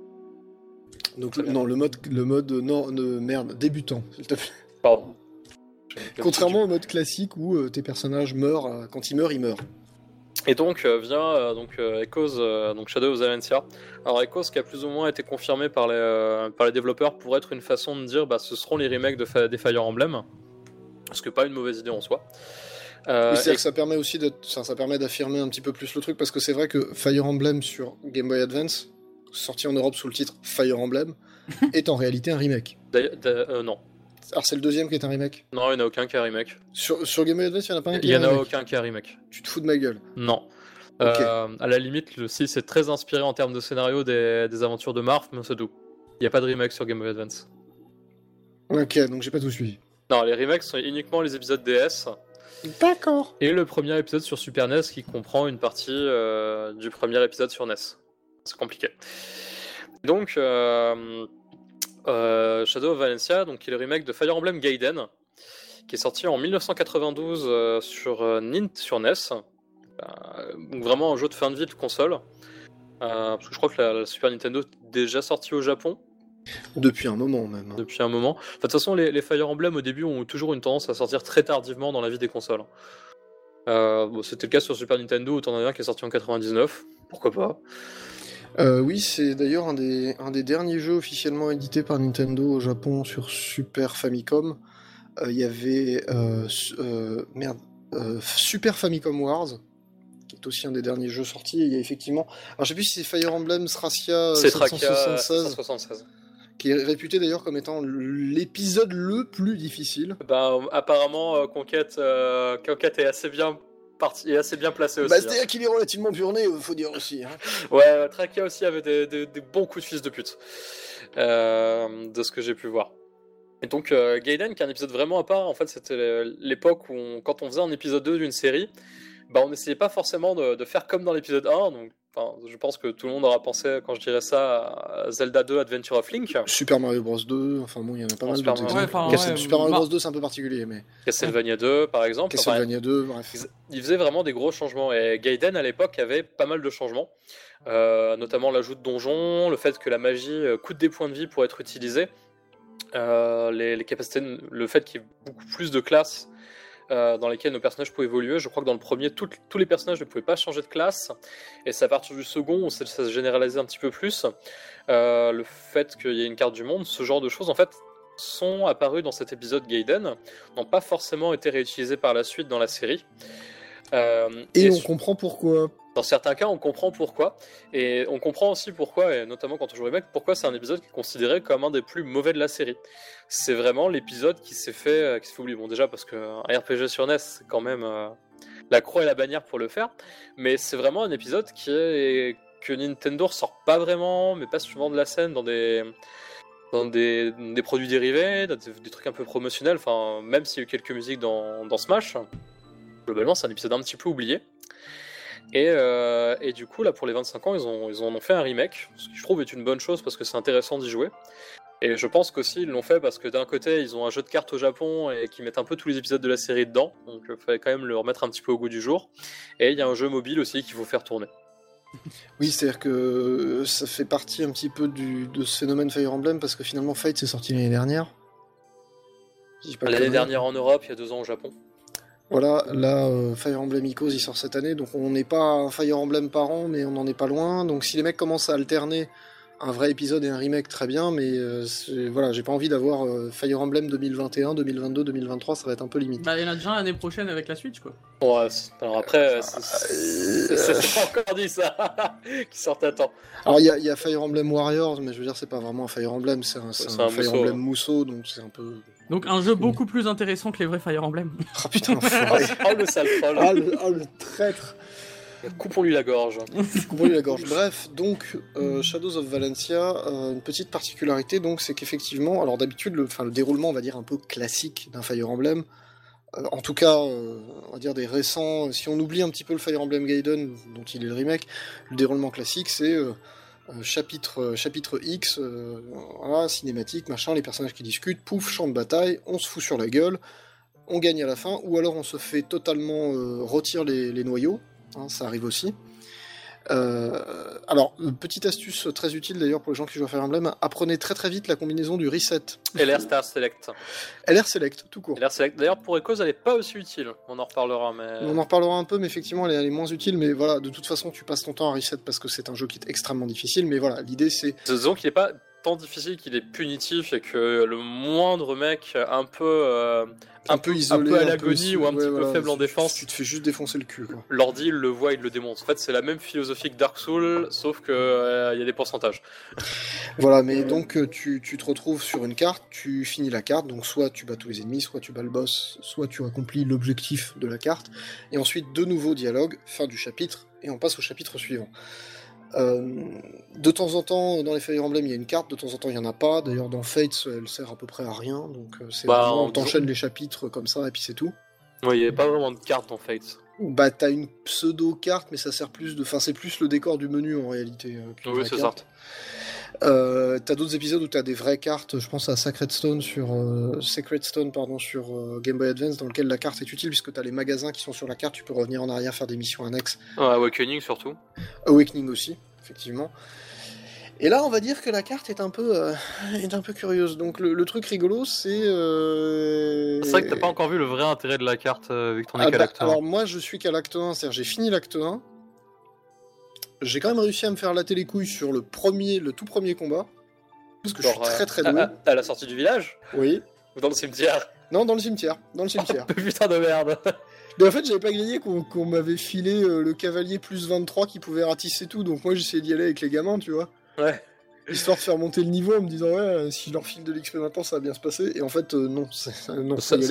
Donc non, le mode merde, débutant, s'il te plaît. Pardon. Contrairement au mode classique où tes personnages meurent, quand ils meurent, ils meurent. Et donc vient Echoes, donc Shadow of Valentia. Alors Echoes qui a plus ou moins été confirmé par les développeurs pour être une façon de dire ce seront les remakes des Fire Emblem, ce qui n'est pas une mauvaise idée en soi. Oui, c'est-à-dire que ça permet aussi ça permet d'affirmer un petit peu plus le truc, parce que c'est vrai que Fire Emblem sur Game Boy Advance, sorti en Europe sous le titre Fire Emblem, est en réalité un remake. Non. Alors c'est le deuxième qui est un remake. Non, il n'y en a aucun qui est un remake. Sur Game Boy Advance, il n'y en a pas un qui Il est un n'y en a remake. aucun qui est un remake. Tu te fous de ma gueule. Non. Ok. À la limite, le 6 est très inspiré en termes de scénario des aventures de Marth, mais c'est tout. Il n'y a pas de remake sur Game Boy Advance. Ok, donc j'ai pas tout suivi. Non, les remakes sont uniquement les épisodes DS. D'accord. Et le premier épisode sur Super NES qui comprend une partie du premier épisode sur NES. C'est compliqué. Donc, Shadow of Valentia, donc, qui est le remake de Fire Emblem Gaiden, qui est sorti en 1992 sur NES. Donc vraiment un jeu de fin de vie de console. Parce que je crois que la Super Nintendo est déjà sortie au Japon. Depuis un moment même. Depuis un moment. Enfin, de toute façon, les Fire Emblem au début ont toujours une tendance à sortir très tardivement dans la vie des consoles. C'était le cas sur Super Nintendo où t'en as un qui est sorti en 99. Pourquoi pas. Oui, c'est d'ailleurs un des derniers jeux officiellement édités par Nintendo au Japon sur Super Famicom. Il y avait Super Famicom Wars, qui est aussi un des derniers jeux sortis. Et il y a effectivement, alors je sais plus si c'est Fire Emblem Thracia C'est Thracia 776, qui est réputé d'ailleurs comme étant l'épisode le plus difficile. Apparemment, Conquête est assez bien parti et assez bien placé aussi. C'est-à-dire qu'il est relativement burné, faut dire aussi. Hein. Ouais, Thracia aussi avait des bons coups de fils de pute, de ce que j'ai pu voir. Et donc Gaiden, qui est un épisode vraiment à part, en fait c'était l'époque où quand on faisait un épisode 2 d'une série, on n'essayait pas forcément de faire comme dans l'épisode 1, donc je pense que tout le monde aura pensé, quand je dirais ça, à Zelda 2 Adventure of Link. Super Mario Bros 2, enfin bon, il y en a pas mal d'autres exemples. Super Mario Bros 2 c'est un peu particulier, mais... Castlevania 2 par exemple. Castlevania 2, bref. Ils faisaient vraiment des gros changements, et Gaiden à l'époque avait pas mal de changements, notamment l'ajout de donjons, le fait que la magie coûte des points de vie pour être utilisée, les capacités, le fait qu'il y ait beaucoup plus de classes dans lesquelles nos personnages pouvaient évoluer. Je crois que dans le premier, tous les personnages ne pouvaient pas changer de classe, et c'est à partir du second où ça se généralisait un petit peu plus. Le fait qu'il y ait une carte du monde, ce genre de choses en fait sont apparues dans cet épisode Gaiden, n'ont pas forcément été réutilisées par la suite dans la série. Et on comprend pourquoi. Dans certains cas, on comprend pourquoi, et on comprend aussi pourquoi, et notamment quand on joue remake, pourquoi c'est un épisode qui est considéré comme un des plus mauvais de la série. C'est vraiment l'épisode qui s'est fait oublier. Bon, déjà parce qu'un RPG sur NES, c'est quand même la croix et la bannière pour le faire, mais c'est vraiment un épisode que Nintendo ressort pas vraiment, mais pas souvent de la scène dans des produits dérivés, des trucs un peu promotionnels, enfin, même s'il y a eu quelques musiques dans Smash, globalement c'est un épisode un petit peu oublié. Et du coup, là, pour les 25 ans, ils en ont fait un remake, ce qui je trouve est une bonne chose parce que c'est intéressant d'y jouer. Et je pense qu'aussi ils l'ont fait parce que d'un côté, ils ont un jeu de cartes au Japon et qui mettent un peu tous les épisodes de la série dedans, donc il fallait quand même le remettre un petit peu au goût du jour. Et il y a un jeu mobile aussi qu'il faut faire tourner. Oui, c'est-à-dire que ça fait partie un petit peu de ce phénomène Fire Emblem, parce que finalement Fate c'est sorti l'année dernière. L'année dernière en Europe, il y a 2 ans au Japon. Voilà, là, Fire Emblem Echoes il sort cette année, donc on n'est pas un Fire Emblem par an, mais on n'en est pas loin. Donc si les mecs commencent à alterner un vrai épisode et un remake, très bien, mais voilà, j'ai pas envie d'avoir Fire Emblem 2021, 2022, 2023, ça va être un peu limite. Il y en a déjà l'année prochaine avec la Switch, quoi. Ouais, alors après, c'est pas encore dit ça, qui sortent à temps. Alors il y a Fire Emblem Warriors, mais je veux dire, c'est pas vraiment un Fire Emblem, c'est un Fire Emblem Mousseau, donc c'est un peu... Donc un jeu beaucoup plus intéressant que les vrais Fire Emblem. Ah putain, l'enfoiré. Oh le sale troll. Ah le traître. Coupons-lui la gorge. Coupons-lui la gorge. Bref, donc Shadows of Valencia, une petite particularité, donc, c'est qu'effectivement, alors d'habitude, le déroulement, on va dire un peu classique d'un Fire Emblem, en tout cas, on va dire des récents, si on oublie un petit peu le Fire Emblem Gaiden, dont il est le remake, le déroulement classique, c'est chapitre X, voilà, cinématique, machin, les personnages qui discutent, pouf, champ de bataille, on se fout sur la gueule, on gagne à la fin, ou alors on se fait totalement retirer les noyaux, hein, ça arrive aussi. Alors, petite astuce très utile d'ailleurs pour les gens qui jouent à Fire Emblem, apprenez très très vite la combinaison du reset. LR Star Select. LR Select, tout court. LR Select. D'ailleurs, pour Echoes, elle est pas aussi utile. On en reparlera, mais... On en reparlera un peu, mais effectivement, elle est moins utile. Mais voilà, de toute façon, tu passes ton temps à reset parce que c'est un jeu qui est extrêmement difficile. Mais voilà, l'idée c'est... Disons qu'il est pas tant difficile qu'il est punitif et que le moindre mec un peu isolé, un peu à l'agonie ou un petit peu faible en défense, tu te fais juste défoncer le cul, quoi. L'ordi il le voit, il le démonte. En fait, c'est la même philosophie que Dark Souls, sauf que y a des pourcentages. Voilà, mais donc tu te retrouves sur une carte, tu finis la carte, donc soit tu bats tous les ennemis, soit tu bats le boss, soit tu accomplis l'objectif de la carte, et ensuite de nouveaux dialogues, fin du chapitre, et on passe au chapitre suivant. De temps en temps, dans les Fire Emblem, il y a une carte, de temps en temps, il n'y en a pas. D'ailleurs, dans Fates, elle sert à peu près à rien. Donc, c'est vraiment, on t'enchaîne les chapitres comme ça, et puis c'est tout. Ouais, il n'y avait pas vraiment de carte dans Fates. Bah, t'as une pseudo-carte, mais ça sert plus de... Enfin, c'est plus le décor du menu, en réalité. Oui, c'est ça. T'as d'autres épisodes où t'as des vraies cartes, je pense à Sacred Stone sur Game Boy Advance, dans lequel la carte est utile, puisque t'as les magasins qui sont sur la carte, tu peux revenir en arrière, faire des missions annexes. Awakening surtout. Awakening aussi, effectivement. Et là, on va dire que la carte est un peu curieuse. Donc le truc rigolo, c'est... C'est vrai que t'as pas encore vu le vrai intérêt de la carte, vu que t'en es qu'à l'acte 1. Alors moi, je suis qu'à l'acte 1, c'est-à-dire j'ai fini l'acte 1, j'ai quand même réussi à me faire latter les couilles sur le tout premier combat, parce que je suis très très doué. À la sortie du village ? Oui. Ou dans le cimetière ? Non, dans le cimetière. Oh, putain de merde. Mais en fait, j'avais pas grillé qu'on m'avait filé le cavalier plus 23 qui pouvait ratisser tout, donc moi j'essayais d'y aller avec les gamins, tu vois. Ouais. Histoire de faire monter le niveau en me disant, ouais, si je leur file de l'XP maintenant, ça va bien se passer. Et en fait, non. Ça sert à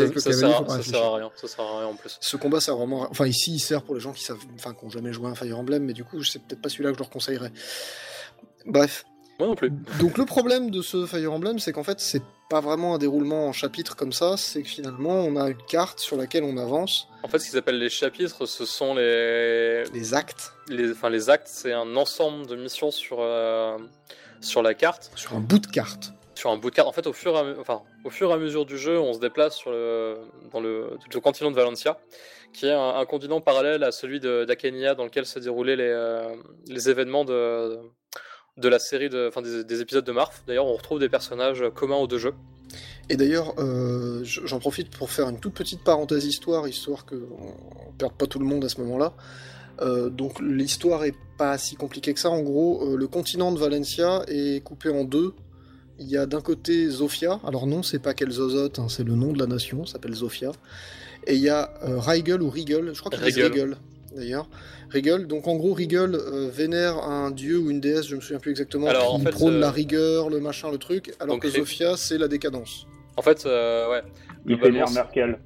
rien en plus. Ce combat sert vraiment... Enfin, ici, il sert pour les gens qui n'ont jamais joué à un Fire Emblem, mais du coup, c'est peut-être pas celui-là que je leur conseillerais. Bref. Moi non plus. Donc le problème de ce Fire Emblem, c'est qu'en fait, c'est pas vraiment un déroulement en chapitres comme ça, c'est que finalement, on a une carte sur laquelle on avance. En fait, ce qu'ils appellent les chapitres, ce sont les actes. Les actes, c'est un ensemble de missions sur la carte. Sur un bout de carte. En fait, au fur et à mesure du jeu, on se déplace dans le continent de Valencia, qui est un continent parallèle à celui d'Akenia, dans lequel se déroulaient les événements de la série des épisodes de Marth. D'ailleurs, on retrouve des personnages communs aux deux jeux. Et d'ailleurs, j'en profite pour faire une toute petite parenthèse histoire qu'on ne perde pas tout le monde à ce moment-là. Donc l'histoire est pas si compliquée que ça. En gros, le continent de Valencia est coupé en deux. Il y a d'un côté Zofia. Alors non, c'est pas Kel'Zozoth, hein, c'est le nom de la nation, ça s'appelle Zofia. Et il y a Rigel ou Rigel, je crois qu'il c'est Rigel d'ailleurs. Rigel, donc en gros Rigel vénère un dieu ou une déesse, je me souviens plus exactement, qui prône la rigueur, le machin, le truc, alors que Zofia c'est la décadence. En fait, ouais. Il vénère Merkel.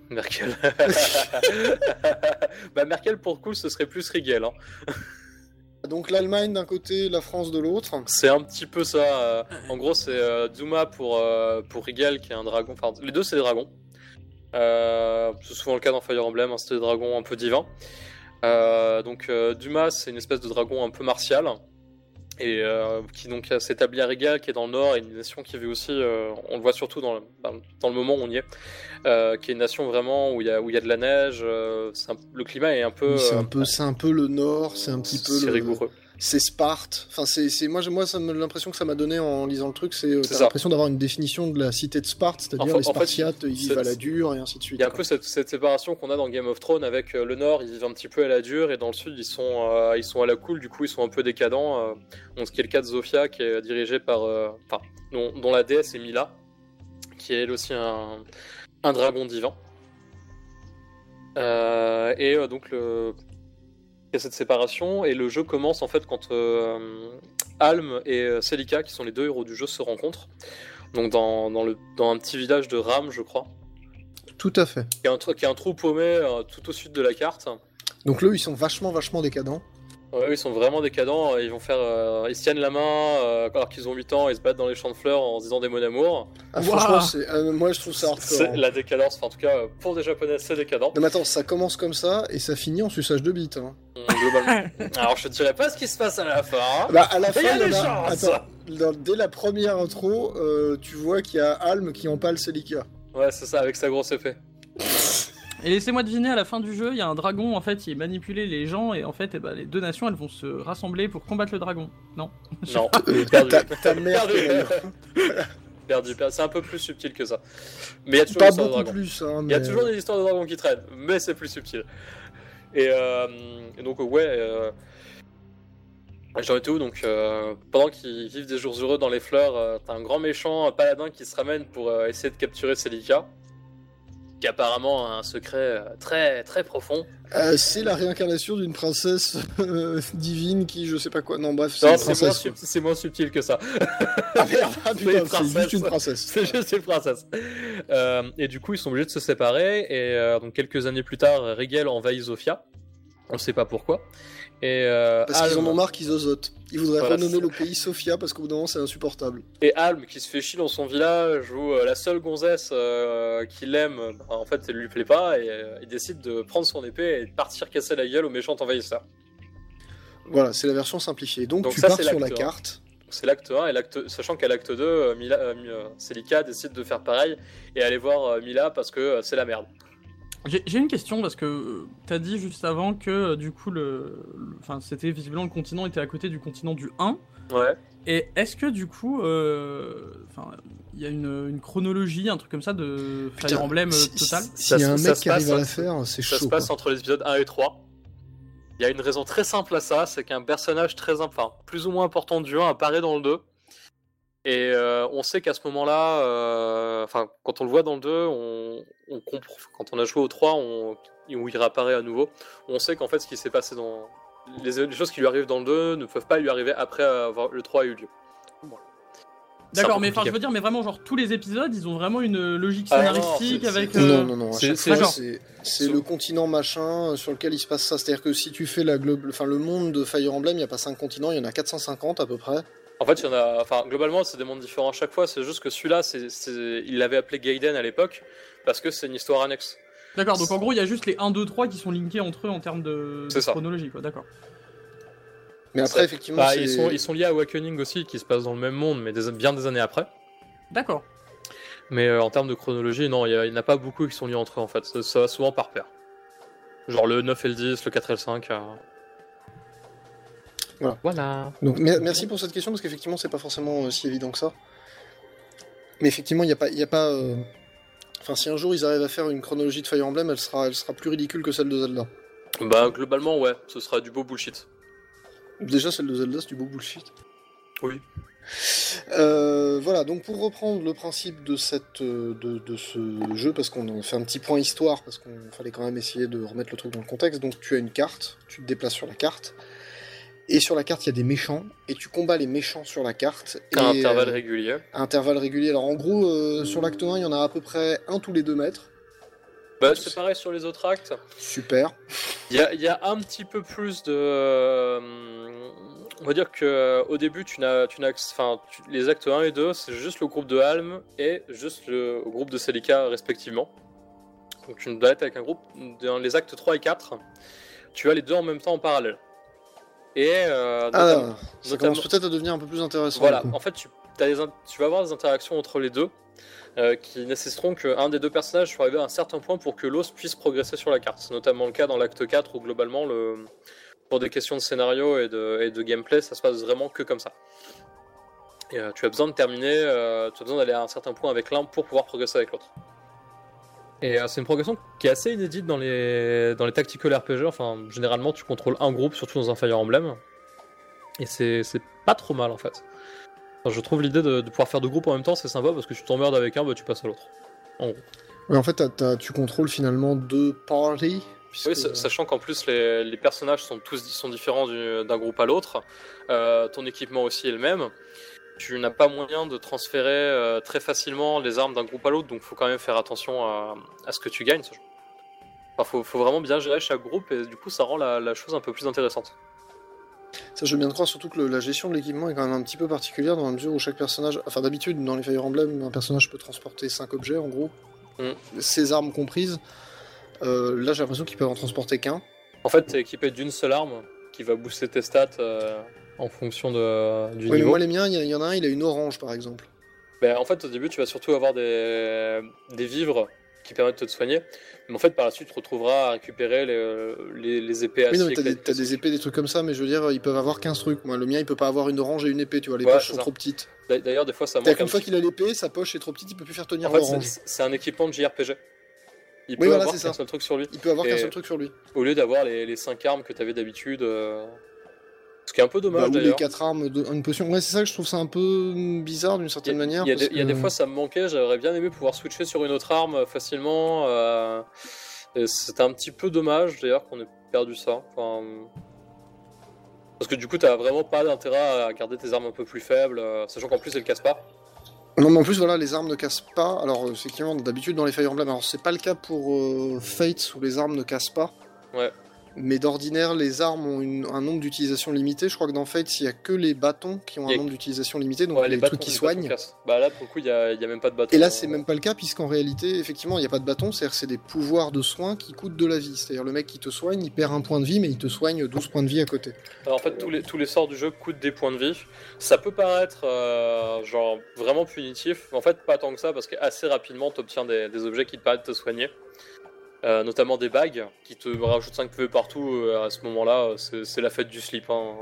Bah Merkel pour le coup ce serait plus Rigel hein. Donc l'Allemagne d'un côté, la France de l'autre. C'est un petit peu ça. En gros c'est Duma pour Rigel qui est un dragon. Enfin les deux c'est des dragons. C'est souvent le cas dans Fire Emblem, hein, c'est des dragons un peu divins. Donc Duma c'est une espèce de dragon un peu martial. Et qui donc s'établit à Rigel, qui est dans le nord, et une nation qui vit aussi, on le voit surtout dans le moment où on y est, qui est une nation vraiment où il y a de la neige, le climat est un peu... Oui, c'est un peu le nord, c'est un petit peu... C'est rigoureux. C'est Sparte, enfin moi l'impression que ça m'a donné en lisant le truc, c'est t'as l'impression d'avoir une définition de la cité de Sparte, c'est-à-dire les Spartiates, ils vivent à la dure et ainsi de suite. Il y a un peu cette séparation qu'on a dans Game of Thrones avec le nord, ils vivent un petit peu à la dure, et dans le sud ils sont à la cool, du coup ils sont un peu décadents. Ce qui est le cas de Zofia, qui est dirigée par, dont la déesse est Mila, qui est elle aussi un dragon divin. Donc il y a cette séparation, et le jeu commence en fait quand Alm et Celica, qui sont les deux héros du jeu, se rencontrent. Donc dans un petit village de Ram, je crois. Tout à fait. Qui est un trou paumé tout au sud de la carte. Donc là, ils sont vachement décadents. Ouais, ils sont vraiment décadents, ils se tiennent la main alors qu'ils ont 8 ans, ils se battent dans les champs de fleurs en se disant des mots d'amour. Ah, franchement, moi je trouve ça hardcore. C'est la décadence, enfin, en tout cas pour des japonais c'est décadent. Non mais attends, ça commence comme ça et ça finit en suçage de bite. Hein. Globalement. Alors je te dirais pas ce qui se passe à la fin. Hein. Bah à la fin, il y a des chances. chances. Dès la première intro, tu vois qu'il y a Alm qui empale Celica. Ouais, c'est ça, avec sa grosse épée. Et laissez-moi deviner, à la fin du jeu, il y a un dragon en fait qui est manipulé les gens et en fait les deux nations elles vont se rassembler pour combattre le dragon. Non. Non. Ta mère. Perdu. C'est un peu plus subtil que ça. Mais il y a toujours pas des histoires de beaucoup dragons. plus. Hein, mais... Il y a toujours des histoires de dragons qui traînent, mais c'est plus subtil. Et donc ouais. J'en étais où donc pendant qu'ils vivent des jours heureux dans les fleurs, t'as un grand méchant un paladin qui se ramène pour essayer de capturer Celica. Qui apparemment a un secret très très profond. C'est la réincarnation d'une princesse divine qui je sais pas quoi. Non bref, c'est moins subtil que ça. Ah merde, putain, c'est juste une princesse. C'est juste une princesse. Et du coup ils sont obligés de se séparer et donc quelques années plus tard, Rigel envahit Zofia. On sait pas pourquoi. Et parce qu'ils en ont marre qu'ils osotent. Ils voudraient renommer c'est... le pays Sofia parce qu'au bout d'un moment c'est insupportable. Et Alm qui se fait chier dans son village où la seule gonzesse qu'il aime, en fait elle lui plaît pas et il décide de prendre son épée et de partir casser la gueule aux méchants envahisseurs. Voilà, c'est la version simplifiée. Donc tu ça, pars sur la carte. C'est l'acte 1 et sachant qu'à l'acte 2, Celica décide de faire pareil et aller voir Mila parce que c'est la merde. J'ai une question parce que t'as dit juste avant que du coup c'était visiblement le continent était à côté du continent du 1. Ouais. Et est-ce que du coup il y a une chronologie, un truc comme ça de Fire Emblem total S'il y a un mec qui arrive à la faire, c'est chaud. Ça se passe entre les épisodes 1 et 3. Il y a une raison très simple à ça, c'est qu'un personnage plus ou moins important du 1 apparaît dans le 2. Et on sait qu'à ce moment-là, quand on le voit dans le 2, on comprend. Quand on a joué au 3, où il réapparaît à nouveau, on sait qu'en fait ce qui s'est passé dans les choses qui lui arrivent dans le 2 ne peuvent pas lui arriver après avoir le 3 a eu lieu. Voilà. D'accord, mais je veux dire, mais vraiment, genre tous les épisodes, ils ont vraiment une logique scénaristique avec. Non. C'est le continent machin sur lequel il se passe ça. C'est-à-dire que si tu fais le monde de Fire Emblem, il n'y a pas 5 continents, il y en a 450 à peu près. En fait, il y en a. Globalement, c'est des mondes différents à chaque fois. C'est juste que celui-là, il l'avait appelé Gaiden à l'époque parce que c'est une histoire annexe. D'accord, donc en gros, il y a juste les 1, 2, 3 qui sont linkés entre eux en termes de chronologie, quoi. D'accord. Mais après, effectivement, ils sont liés à Awakening aussi, qui se passe dans le même monde, mais bien des années après. D'accord. Mais en termes de chronologie, non, il n'y en a pas beaucoup qui sont liés entre eux en fait. Ça va souvent par paire. Genre le 9 et le 10, le 4 et le 5. Voilà. Donc merci pour cette question parce qu'effectivement c'est pas forcément si évident que ça. Mais effectivement il y a pas. Enfin si un jour ils arrivent à faire une chronologie de Fire Emblem, elle sera plus ridicule que celle de Zelda. Bah globalement ouais, ce sera du beau bullshit. Déjà celle de Zelda c'est du beau bullshit. Oui. Voilà, donc pour reprendre le principe de ce jeu, parce qu'on a fait un petit point histoire, parce qu'on fallait quand même essayer de remettre le truc dans le contexte, donc tu as une carte, tu te déplaces sur la carte, et sur la carte il y a des méchants, et tu combats les méchants sur la carte. À intervalles réguliers. À intervalles réguliers, alors en gros, sur l'acte 1, il y en a à peu près un tous les 2 mètres. Bah c'est pareil sur les autres actes. Super. Il y a un petit peu plus de... On va dire que au début, les actes 1 et 2, c'est juste le groupe de Alm et juste le groupe de Celica respectivement. Donc tu dois être avec un groupe. Dans les actes 3 et 4, tu as les deux en même temps en parallèle. Et ça commence peut-être à devenir un peu plus intéressant. Voilà, en fait, tu vas avoir des interactions entre les deux qui nécessiteront qu'un des deux personnages soit arrivé à un certain point pour que l'autre puisse progresser sur la carte. C'est notamment le cas dans l'acte 4 où globalement pour des questions de scénario et de gameplay, ça se passe vraiment que comme ça. Et tu as besoin de terminer, tu as besoin d'aller à un certain point avec l'un pour pouvoir progresser avec l'autre. Et c'est une progression qui est assez inédite dans les tactical RPG. Enfin, généralement, tu contrôles un groupe, surtout dans un Fire Emblem. Et c'est pas trop mal en fait. Enfin, je trouve l'idée de pouvoir faire deux groupes en même temps, c'est sympa parce que tu t'emmerdes avec un, bah, tu passes à l'autre. En gros. Ouais, en fait, tu contrôles finalement deux parties. Oui, sachant qu'en plus les personnages sont différents d'un groupe à l'autre, ton équipement aussi est le même. Tu n'as pas moyen de transférer très facilement les armes d'un groupe à l'autre, donc il faut quand même faire attention à ce que tu gagnes. Enfin, faut vraiment bien gérer chaque groupe et du coup ça rend la chose un peu plus intéressante. Ça, je veux bien te croire, surtout que la gestion de l'équipement est quand même un petit peu particulière dans la mesure où chaque personnage. Enfin, d'habitude, dans les Fire Emblem, un personnage peut transporter 5 objets en gros, ses armes comprises. Là, j'ai l'impression qu'ils peuvent en transporter qu'un. En fait, t'es équipé d'une seule arme qui va booster tes stats en fonction du Oui, mais niveau. moi, les miens, il y en a un, il a une orange par exemple. Ben, en fait, au début, tu vas surtout avoir des vivres qui permettent de te soigner. Mais en fait, par la suite, tu te retrouveras à récupérer les épées Oui, non, acier. mais t'as des épées, des trucs comme ça, mais je veux dire, ils peuvent avoir 15 trucs. Moi, le mien, il peut pas avoir une orange et une épée, tu vois, les Ouais, poches c'est sont ça. trop petites. D'ailleurs, des fois, ça C'est-à-dire manque un qu'une fois petit. qu'il a l'épée, sa poche est trop petite, il peut plus faire tenir En fait, l'orange. c'est un équipement de JRPG. Il Oui, peut voilà, avoir c'est qu'un ça. seul truc sur lui. Il peut avoir qu'un Et- seul truc sur lui. Au lieu d'avoir les 5 armes que t'avais d'habitude. Ce qui est un peu dommage Bah, ou les d'ailleurs. 4 armes, une potion. Ouais, c'est ça que je trouve ça un peu bizarre d'une certaine manière. Il y a parce des que- fois ça me manquait, j'aurais bien aimé pouvoir switcher sur une autre arme facilement. Et c'était un petit peu dommage d'ailleurs qu'on ait perdu ça. Enfin, parce que du coup t'as vraiment pas d'intérêt à garder tes armes un peu plus faibles, sachant qu'en plus elles cassent pas. Non, mais en plus, voilà, les armes ne cassent pas. Alors, effectivement, d'habitude, dans les Fire Emblem, alors c'est pas le cas pour Fates où les armes ne cassent pas. Ouais. Mais d'ordinaire, les armes ont un nombre d'utilisation limité. Je crois que dans Fates, il y a que les bâtons qui ont Il y un a- nombre d'utilisation limité, donc Ouais, les bâtons, trucs qui les bâtons soignent. cassent. Bah là pour le coup il y a même pas de bâton. Et là, c'est même pas le cas, puisqu'en réalité, effectivement, il n'y a pas de bâton, c'est-à-dire que c'est des pouvoirs de soins qui coûtent de la vie. C'est-à-dire le mec qui te soigne, il perd un point de vie, mais il te soigne 12 points de vie à côté. Alors, en fait tous les sorts du jeu coûtent des points de vie. Ça peut paraître genre vraiment punitif, mais en fait pas tant que ça parce qu'assez rapidement t'obtiens des objets qui te permettent de te soigner. Notamment des bagues qui te rajoutent 5 PV partout. À ce moment-là, c'est la fête du slip. Hein.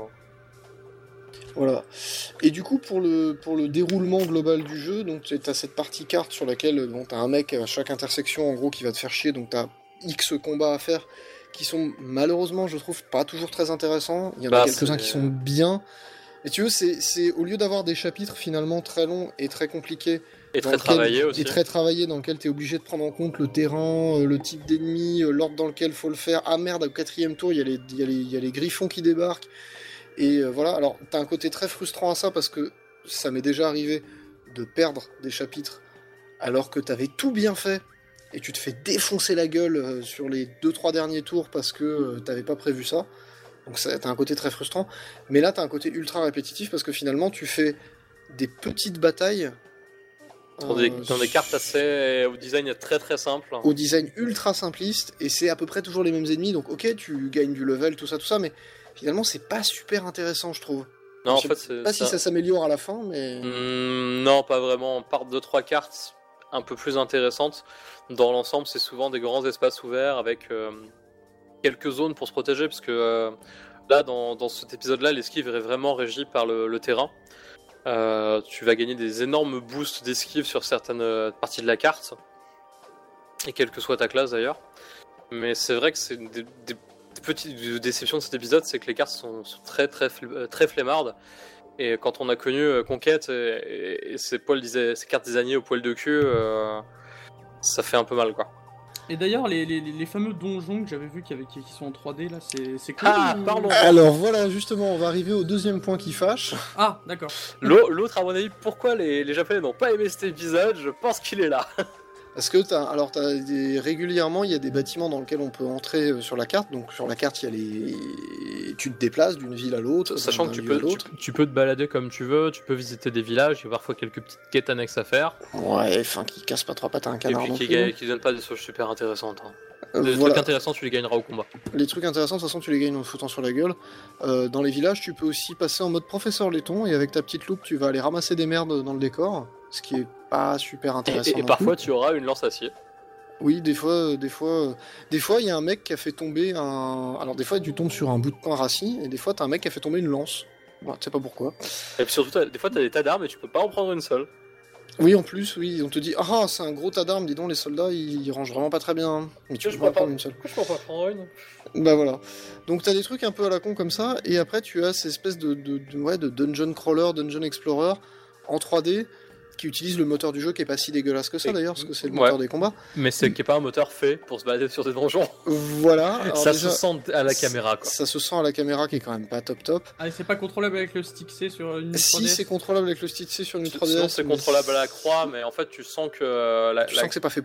Voilà. Et du coup, pour le déroulement global du jeu, donc tu as cette partie carte sur laquelle bon, tu as un mec à chaque intersection en gros qui va te faire chier, donc tu as X combats à faire qui sont malheureusement, je trouve, pas toujours très intéressants. Il y en a quelques-uns qui sont bien. Mais tu veux, c'est au lieu d'avoir des chapitres finalement très longs et très compliqués, Et très travaillé aussi. et très travaillé, dans lequel tu es obligé de prendre en compte le terrain, le type d'ennemi, l'ordre dans lequel faut le faire. Ah merde, au 4e tour, il y a les griffons qui débarquent. Et voilà, alors t'as un côté très frustrant à ça parce que ça m'est déjà arrivé de perdre des chapitres alors que t'avais tout bien fait et tu te fais défoncer la gueule sur les 2-3 derniers tours parce que t'avais pas prévu ça. Donc t'as un côté très frustrant. Mais là t'as un côté ultra répétitif parce que finalement tu fais des petites batailles Dans des cartes assez au design très très simple. au design ultra simpliste et c'est à peu près toujours les mêmes ennemis. Donc ok, tu gagnes du level, tout ça, mais finalement c'est pas super intéressant je trouve. Non, en Je sais fait, c'est pas si ça s'améliore à la fin, mais... Non, pas vraiment. On part de 2-3 cartes un peu plus intéressantes. Dans l'ensemble, c'est souvent des grands espaces ouverts avec quelques zones pour se protéger, parce que là, dans cet épisode-là, l'esquive est vraiment régie par le terrain. Tu vas gagner des énormes boosts d'esquive sur certaines parties de la carte, et quelle que soit ta classe d'ailleurs. Mais c'est vrai que c'est des petites déceptions de cet épisode, c'est que les cartes sont très flemmardes. Et quand on a connu Conquête et ses cartes designées au poil de cul, ça fait un peu mal, quoi. Et d'ailleurs, les fameux donjons que j'avais vus qui sont en 3D, là, c'est cool. Ah, ou- pardon. Alors voilà, justement, on va arriver au deuxième point qui fâche. Ah, d'accord. L'autre, à mon avis, pourquoi les Japonais n'ont pas aimé cet épisode, je pense qu'il est là. Parce que régulièrement, il y a des bâtiments dans lesquels on peut entrer sur la carte. Donc sur la carte, il y a tu te déplaces d'une ville à l'autre, Sachant d'un que lieu à l'autre. tu peux te balader comme tu veux, tu peux visiter des villages, il y a parfois quelques petites quêtes annexes à faire, Ouais, enfin, qui casse pas trois pattes à un et canard puis non qui plus. donnent pas des choses super intéressantes. Hein. Les Voilà. trucs intéressants, tu les gagneras au combat. Les trucs intéressants, de toute façon, tu les gagnes en te foutant sur la gueule. Dans les villages, tu peux aussi passer en mode professeur laiton, et avec ta petite loupe, tu vas aller ramasser des merdes dans le décor, ce qui est pas super intéressant. Et non parfois, plus. tu auras une lance acier. Oui, des fois, il y a un mec qui a fait tomber un. Alors des fois, tu tombes sur un bout de pain rassis, et des fois, t'as un mec qui a fait tomber une lance. Ouais, tu sais pas pourquoi. Et puis surtout, des fois, t'as des tas d'armes et tu peux pas en prendre une seule. Oui, en plus, oui, on te dit ah, c'est un gros tas d'armes. Dis donc, les soldats, ils rangent vraiment pas très bien. Hein. Mais tu peux pas en prendre une seule. Pourquoi je peux en pas prendre une? Bah voilà. Donc t'as des trucs un peu à la con comme ça, et après tu as ces espèces de dungeon crawler, dungeon explorer en 3D qui utilise le moteur du jeu qui est pas si dégueulasse que ça d'ailleurs, parce que c'est le moteur des combats. Mais c'est qui est pas un moteur fait pour se balader sur des donjons. Voilà. Alors Ça déjà, se sent à la caméra, quoi. ça se sent à la caméra qui est quand même pas top. Ah, et c'est pas contrôlable avec le stick C sur une 3DS. Si c'est contrôlable avec le stick C sur une 3DS, Sinon, c'est mais contrôlable à la croix, mais en fait, tu sens que tu sens que c'est pas fait pour.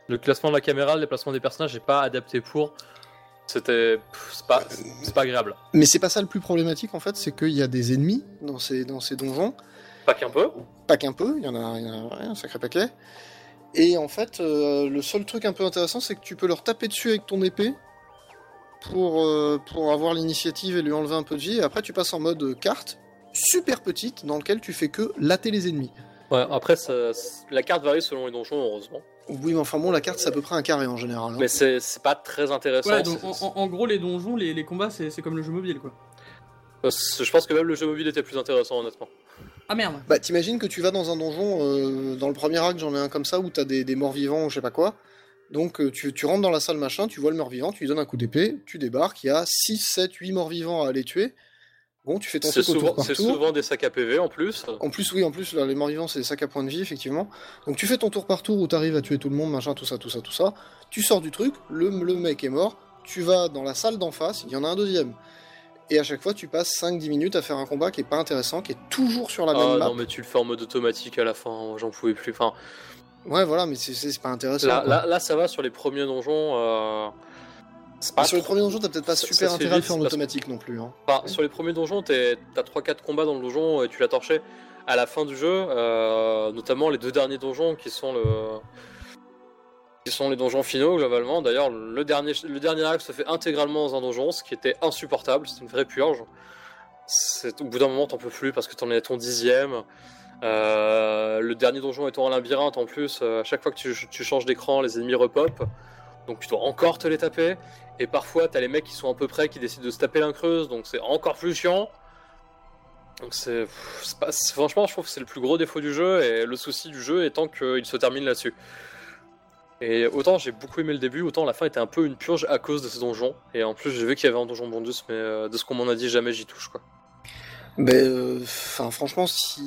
Le classement de la caméra, le déplacement des personnages n'est pas adapté pour. C'est pas agréable. Mais c'est pas ça le plus problématique en fait, c'est qu'il y a des ennemis dans ces donjons. Pas qu'un peu. Pas qu'un peu, il y en a un sacré paquet. Et en fait, le seul truc un peu intéressant, c'est que tu peux leur taper dessus avec ton épée pour avoir l'initiative et lui enlever un peu de vie. Et après, tu passes en mode carte, super petite, dans lequel tu fais que latter les ennemis. Ouais, après, la carte varie selon les donjons, heureusement. Oui, mais enfin bon, la carte, c'est à peu près un carré en général. Hein. Mais c'est pas très intéressant. Ouais, donc, en gros, les donjons, les combats, c'est comme le jeu mobile, quoi. Je pense que même le jeu mobile était plus intéressant, honnêtement. Ah merde. Bah, t'imagines que tu vas dans un donjon, dans le premier acte, j'en ai un comme ça, où t'as des morts-vivants ou je sais pas quoi. Donc tu rentres dans la salle machin, tu vois le mort-vivant, tu lui donnes un coup d'épée, tu débarques, il y a 6, 7, 8 morts-vivants à aller tuer. Bon, tu fais ton truc au tour par tour. C'est souvent des sacs à PV en plus. En plus, là, les morts-vivants, c'est des sacs à points de vie, effectivement. Donc tu fais ton tour par tour où t'arrives à tuer tout le monde, machin, tout ça. Tu sors du truc, le mec est mort, tu vas dans la salle d'en face, il y en a un deuxième. Et à chaque fois, tu passes 5-10 minutes à faire un combat qui est pas intéressant, qui est toujours sur la même map. Non, mais tu le fais en mode automatique à la fin, moi, j'en pouvais plus. Enfin, ouais, voilà, mais c'est pas intéressant. Là, ça va sur les premiers donjons. Sur les premiers donjons, t'as peut-être pas super intérêt à le faire en automatique non plus. Hein. Enfin, sur les premiers donjons, t'as 3-4 combats dans le donjon et tu l'as torché. À la fin du jeu, notamment les 2 derniers donjons qui sont les donjons finaux globalement. D'ailleurs, le dernier acte se fait intégralement dans un donjon, ce qui était insupportable, c'est une vraie purge. Au bout d'un moment, t'en peux plus parce que t'en es à ton 10e. Le dernier donjon étant un labyrinthe en plus, à chaque fois que tu changes d'écran, les ennemis repop. Donc tu dois encore te les taper. Et parfois, t'as les mecs qui sont à peu près, qui décident de se taper l'un creuse, donc c'est encore plus chiant. Donc franchement, je trouve que c'est le plus gros défaut du jeu, et le souci du jeu étant qu'il se termine là-dessus. Et autant j'ai beaucoup aimé le début, autant la fin était un peu une purge à cause de ces donjons. Et en plus, j'ai vu qu'il y avait un donjon bonus, mais de ce qu'on m'en a dit, jamais j'y touche, quoi. Mais franchement,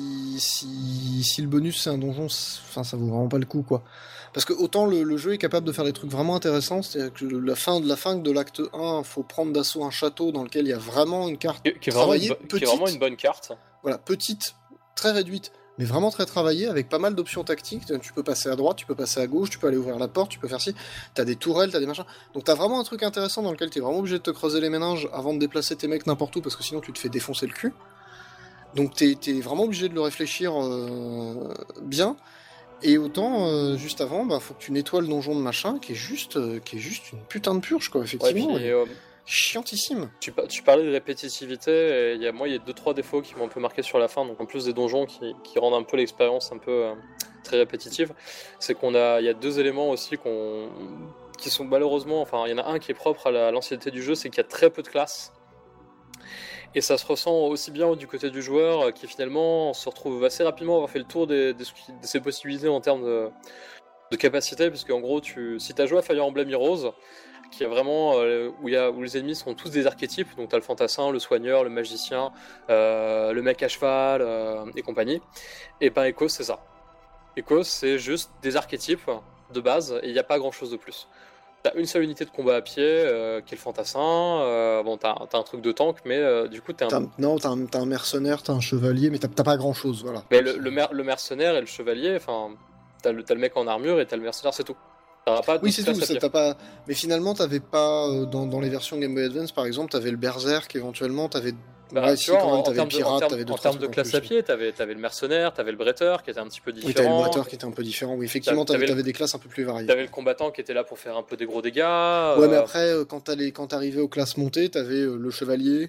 si le bonus c'est un donjon, ça vaut vraiment pas le coup, quoi. Parce que autant le jeu est capable de faire des trucs vraiment intéressants, c'est-à-dire que la fin de l'acte 1, faut prendre d'assaut un château dans lequel il y a vraiment une carte qui est vraiment une bonne carte. Voilà, petite, très réduite, mais vraiment très travaillée, avec pas mal d'options tactiques. Tu peux passer à droite, tu peux passer à gauche, tu peux aller ouvrir la porte, tu peux faire ci. T'as des tourelles, t'as des machins. Donc t'as vraiment un truc intéressant dans lequel t'es vraiment obligé de te creuser les méninges avant de déplacer tes mecs n'importe où, parce que sinon tu te fais défoncer le cul. Donc t'es vraiment obligé de le réfléchir bien. Et autant, juste avant, faut que tu nettoies le donjon de machin, qui est juste une putain de purge, quoi, effectivement. Ouais, chiantissime. Tu parlais de répétitivité, et il y a 2-3 défauts qui m'ont un peu marqué sur la fin, donc en plus des donjons qui rendent un peu l'expérience un peu très répétitive, c'est il y a 2 éléments aussi qui sont malheureusement, enfin il y en a un qui est propre à l'ancienneté du jeu, c'est qu'il y a très peu de classes. Et ça se ressent aussi bien du côté du joueur qui finalement se retrouve assez rapidement avoir fait le tour de ses possibilités en termes de capacité, parce qu'en gros, si tu as joué à Fire Emblem Heroes, qui est vraiment où les ennemis sont tous des archétypes, donc tu as le fantassin, le soigneur, le magicien, le mec à cheval et compagnie, et ben Echoes c'est ça. Echoes c'est juste des archétypes de base et il n'y a pas grand chose de plus. T'as une seule unité de combat à pied, qui est le fantassin. Bon, t'as un truc de tank, mais du coup, t'as un mercenaire, t'as un chevalier, mais t'as pas grand chose, voilà. Mais le mercenaire et le chevalier, enfin, t'as le mec en armure et t'as le mercenaire, c'est tout. Oui, c'est tout. Mais finalement, t'avais pas dans les versions Game Boy Advance, par exemple, t'avais le berserk éventuellement, t'avais. En termes de classe à pied, t'avais le mercenaire, t'avais le bretteur qui était un petit peu différent. Oui, t'avais le bretteur qui était un peu différent. Oui, effectivement, t'avais des classes un peu plus variées. T'avais le combattant qui était là pour faire un peu des gros dégâts. Ouais, mais après, quand t'arrivais aux classes montées, t'avais le chevalier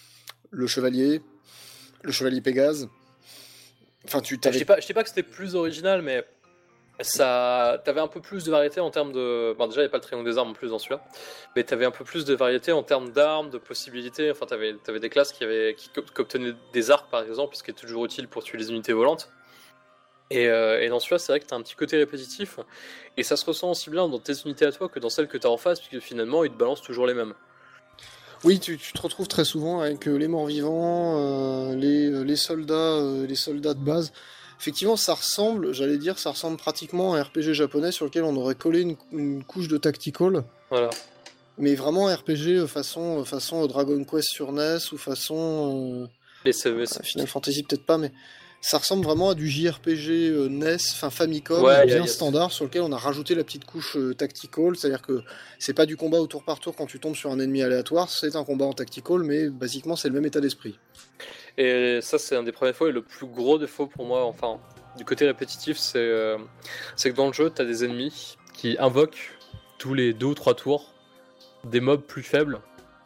Pégase. Enfin, je dis pas que c'était plus original, mais t'avais un peu plus de variété en termes de. Bon, déjà, il n'y a pas le triangle des armes en plus dans celui-là, mais t'avais un peu plus de variété en termes d'armes, de possibilités. Enfin, t'avais des classes qui obtenaient des arcs, par exemple, ce qui est toujours utile pour tuer les unités volantes. Et dans celui-là, c'est vrai que t'as un petit côté répétitif, et ça se ressent aussi bien dans tes unités à toi que dans celles que t'as en face, puisque finalement, ils te balancent toujours les mêmes. Oui, tu te retrouves très souvent avec les morts-vivants, les soldats de base. Effectivement, ça ressemble pratiquement à un RPG japonais sur lequel on aurait collé une couche de tactical. Voilà. Mais vraiment un RPG façon Dragon Quest sur NES ou façon Final Fantasy peut-être pas, mais Ça ressemble vraiment à du JRPG NES, enfin Famicom, bien standard, sur lequel on a rajouté la petite couche tactical, c'est-à-dire que c'est pas du combat au tour par tour quand tu tombes sur un ennemi aléatoire, c'est un combat en tactical, mais basiquement c'est le même état d'esprit. Et ça, c'est un des premiers fois, et le plus gros défaut pour moi, enfin, du côté répétitif, c'est que dans le jeu, t'as des ennemis qui invoquent tous les 2 ou 3 tours des mobs plus faibles.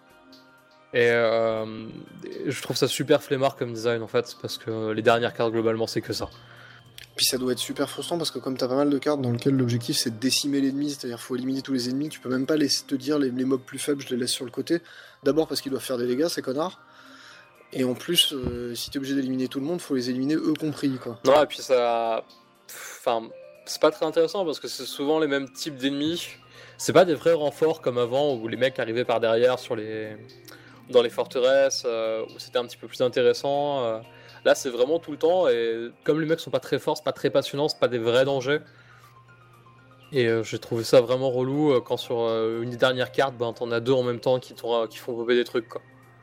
Et je trouve ça super flemmard comme design en fait, parce que les dernières cartes globalement c'est que ça. Puis ça doit être super frustrant parce que comme t'as pas mal de cartes dans lesquelles l'objectif c'est de décimer l'ennemi, c'est-à-dire faut éliminer tous les ennemis, tu peux même pas te dire les mobs plus faibles je les laisse sur le côté. D'abord parce qu'ils doivent faire des dégâts ces connards. Et en plus, si t'es obligé d'éliminer tout le monde, faut les éliminer eux compris quoi. Non et puis ça... Enfin, c'est pas très intéressant parce que c'est souvent les mêmes types d'ennemis. C'est pas des vrais renforts comme avant où les mecs arrivaient par derrière dans les forteresses, où c'était un petit peu plus intéressant. Là, c'est vraiment tout le temps, et comme les mecs sont pas très forts, c'est pas très passionnant, c'est pas des vrais dangers. Et j'ai trouvé ça vraiment relou quand sur une dernière carte, ben, t'en as 2 en même temps qui font popper des trucs, quoi.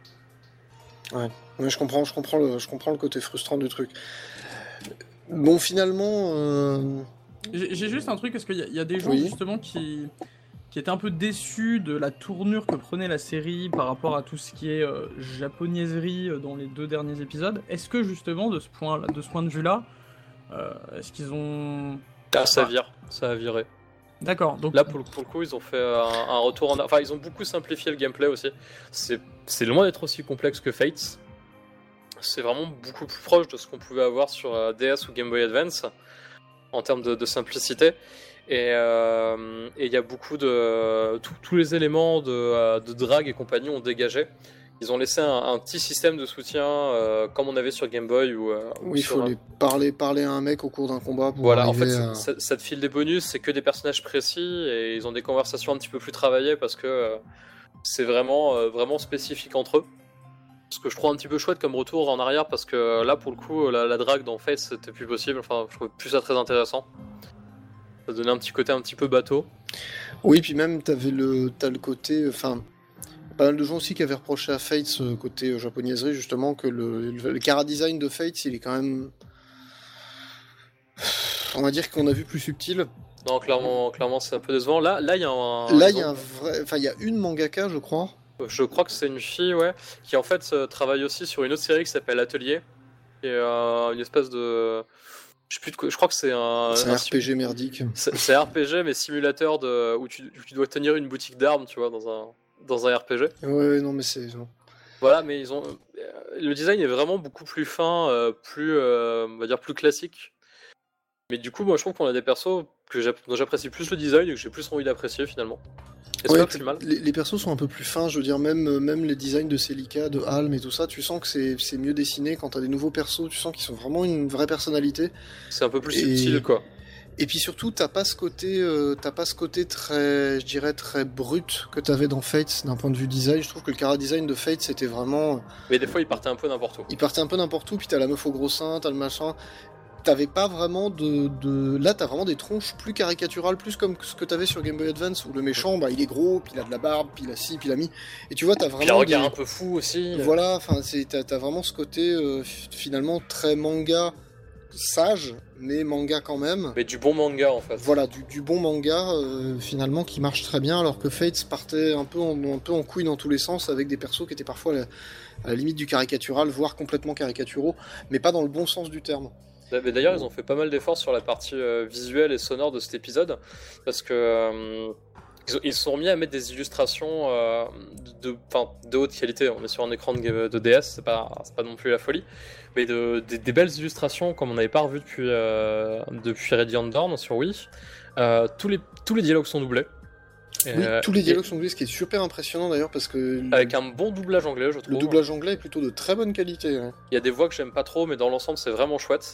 Ouais, je comprends le côté frustrant du truc. Bon, finalement... J'ai juste un truc, parce qu'il y a des gens justement qui étaient un peu déçus de la tournure que prenait la série par rapport à tout ce qui est japonaiserie dans les 2 derniers épisodes. Est-ce que justement, de ce point de vue-là, est-ce qu'ils ont... Ah, ça a viré. D'accord. Donc là, pour le coup, ils ont fait un retour en... Enfin, ils ont beaucoup simplifié le gameplay aussi. C'est loin d'être aussi complexe que Fates. C'est vraiment beaucoup plus proche de ce qu'on pouvait avoir sur DS ou Game Boy Advance, en termes de simplicité. Et il y a beaucoup de... Tous les éléments de drag et compagnie ont dégagé. Ils ont laissé un petit système de soutien comme on avait sur Game Boy. Oui, il faut parler à un mec au cours d'un combat. Pour voilà, en fait, ça te file des bonus, c'est que des personnages précis, et ils ont des conversations un petit peu plus travaillées parce que c'est vraiment spécifique entre eux. Ce que je trouve un petit peu chouette comme retour en arrière, parce que là, pour le coup, la drague dans Fate, c'était plus possible. Enfin, je trouve plus ça très intéressant. Ça donnait un petit côté un petit peu bateau. Oui, puis même t'as le côté, enfin, pas mal de gens aussi qui avaient reproché à Fates ce côté japonaiserie justement, que le chara design de Fates il est quand même, on va dire qu'on a vu plus subtil. Non, clairement c'est un peu décevant. Là il y a il y a une mangaka, je crois. Je crois que c'est une fille, ouais, qui en fait travaille aussi sur une autre série qui s'appelle Atelier, et une espèce de... Je sais plus de quoi, je crois que c'est un RPG merdique. C'est un RPG mais simulateur où tu dois tenir une boutique d'armes, tu vois, dans un RPG. Ouais, non mais c'est... Voilà, mais le design est vraiment beaucoup plus fin, on va dire plus classique. Mais du coup, moi je trouve qu'on a des persos dont j'apprécie plus le design et que j'ai plus envie d'apprécier finalement. Ouais, pas plus mal. Les persos sont un peu plus fins, je veux dire, même les designs de Celica, de Alm et tout ça, tu sens que c'est mieux dessiné. Quand t'as des nouveaux persos, tu sens qu'ils ont vraiment une vraie personnalité. C'est un peu plus subtil, quoi. Et puis surtout, t'as pas ce côté très, je dirais, très brut que t'avais dans Fates d'un point de vue design. Je trouve que le chara design de Fates c'était vraiment... Mais des fois, il partait un peu n'importe où. Puis t'as la meuf au gros sein, t'as le machin... T'avais pas vraiment Là, t'as vraiment des tronches plus caricaturales, plus comme ce que t'avais sur Game Boy Advance, où le méchant, bah, il est gros, puis il a de la barbe, puis il a ci, puis il a mis... Et tu vois, t'as vraiment... Puis un regard un peu fou aussi. Voilà, enfin, t'as vraiment ce côté, finalement, très manga, sage, mais manga quand même. Mais du bon manga, en fait. Voilà, du bon manga, finalement, qui marche très bien, alors que Fates partait un peu en couille dans tous les sens, avec des persos qui étaient parfois à la limite du caricatural, voire complètement caricaturaux, mais pas dans le bon sens du terme. Mais d'ailleurs, ils ont fait pas mal d'efforts sur la partie visuelle et sonore de cet épisode, parce que ils se sont remis à mettre des illustrations de haute qualité. On est sur un écran de DS, c'est pas non plus la folie, mais des belles illustrations comme on n'avait pas revu depuis Radiant Dawn sur Wii. Tous les dialogues sont doublés. Oui, tous les dialogues sont doublés, ce qui est super impressionnant d'ailleurs parce que... Avec un bon doublage anglais, je trouve. Le doublage anglais est plutôt de très bonne qualité. Ouais. Il y a des voix que j'aime pas trop, mais dans l'ensemble c'est vraiment chouette.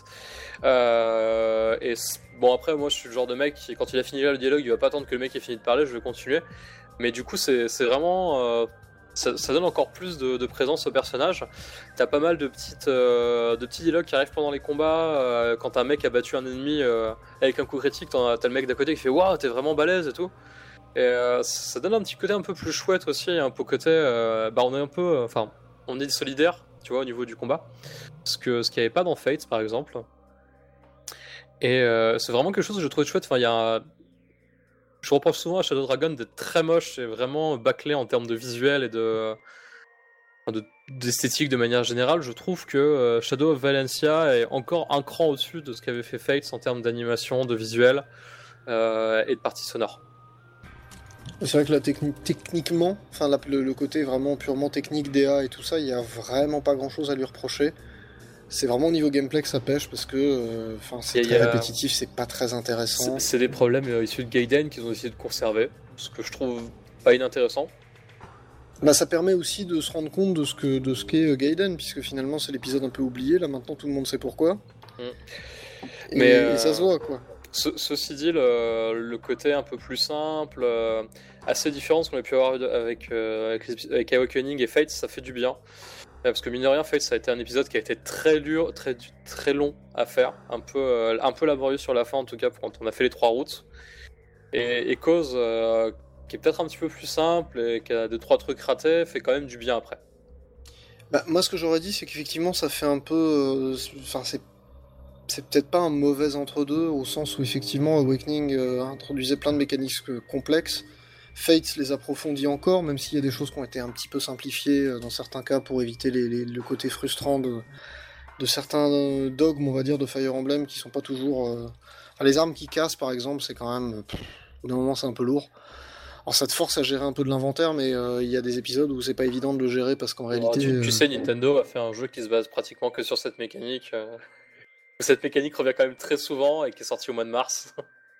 Bon après, moi je suis le genre de mec qui, quand il a fini là le dialogue, il va pas attendre que le mec ait fini de parler, je vais continuer. Mais du coup c'est vraiment... Ça donne encore plus de présence au personnage. T'as pas mal de petits dialogues qui arrivent pendant les combats. Quand un mec a battu un ennemi avec un coup critique, t'as le mec d'à côté qui fait « Waouh, t'es vraiment balèze » et tout. Et ça donne un petit côté un peu plus chouette aussi, un peu côté, on est un peu, on est solidaire, tu vois, au niveau du combat. Ce qu'il n'y avait pas dans Fates, par exemple. Et c'est vraiment quelque chose que je trouve chouette. Enfin, je reproche souvent à Shadow Dragon d'être très moche et vraiment bâclé en termes de visuel et d'esthétique de manière générale. Je trouve que Shadow of Valencia est encore un cran au-dessus de ce qu'avait fait Fates en termes d'animation, de visuel et de partie sonore. C'est vrai que techniquement, enfin le côté vraiment purement technique, DA et tout ça, il n'y a vraiment pas grand-chose à lui reprocher. C'est vraiment au niveau gameplay que ça pêche parce que c'est très répétitif, c'est pas très intéressant. C'est des problèmes issus de Gaiden qu'ils ont essayé de conserver, ce que je trouve pas inintéressant. Bah, ça permet aussi de se rendre compte de ce qu'est Gaiden, puisque finalement c'est l'épisode un peu oublié, là maintenant tout le monde sait pourquoi. Et ça se voit quoi. Ceci dit, le côté un peu plus simple, assez différent de ce qu'on a pu avoir avec Awakening et Fate, ça fait du bien. Parce que mine de rien, Fate, ça a été un épisode qui a été très dur, très long à faire, un peu laborieux sur la fin en tout cas quand on a fait les 3 routes. Et Cause, qui est peut-être un petit peu plus simple et qui a 2-3 trucs ratés, fait quand même du bien après. Bah, moi ce que j'aurais dit c'est qu'effectivement ça fait un peu... c'est peut-être pas un mauvais entre-deux au sens où effectivement Awakening introduisait plein de mécaniques complexes. Fates les approfondit encore, même s'il y a des choses qui ont été un petit peu simplifiées dans certains cas pour éviter le côté frustrant de certains dogmes, on va dire, de Fire Emblem qui sont pas toujours... les armes qui cassent, par exemple, c'est quand même... au bout d'un moment, c'est un peu lourd. Alors ça te force à gérer un peu de l'inventaire, mais il y a des épisodes où c'est pas évident de le gérer parce qu'en réalité... Tu sais, Nintendo a fait un jeu qui se base pratiquement que sur cette mécanique. Cette mécanique revient quand même très souvent et qui est sortie au mois de mars.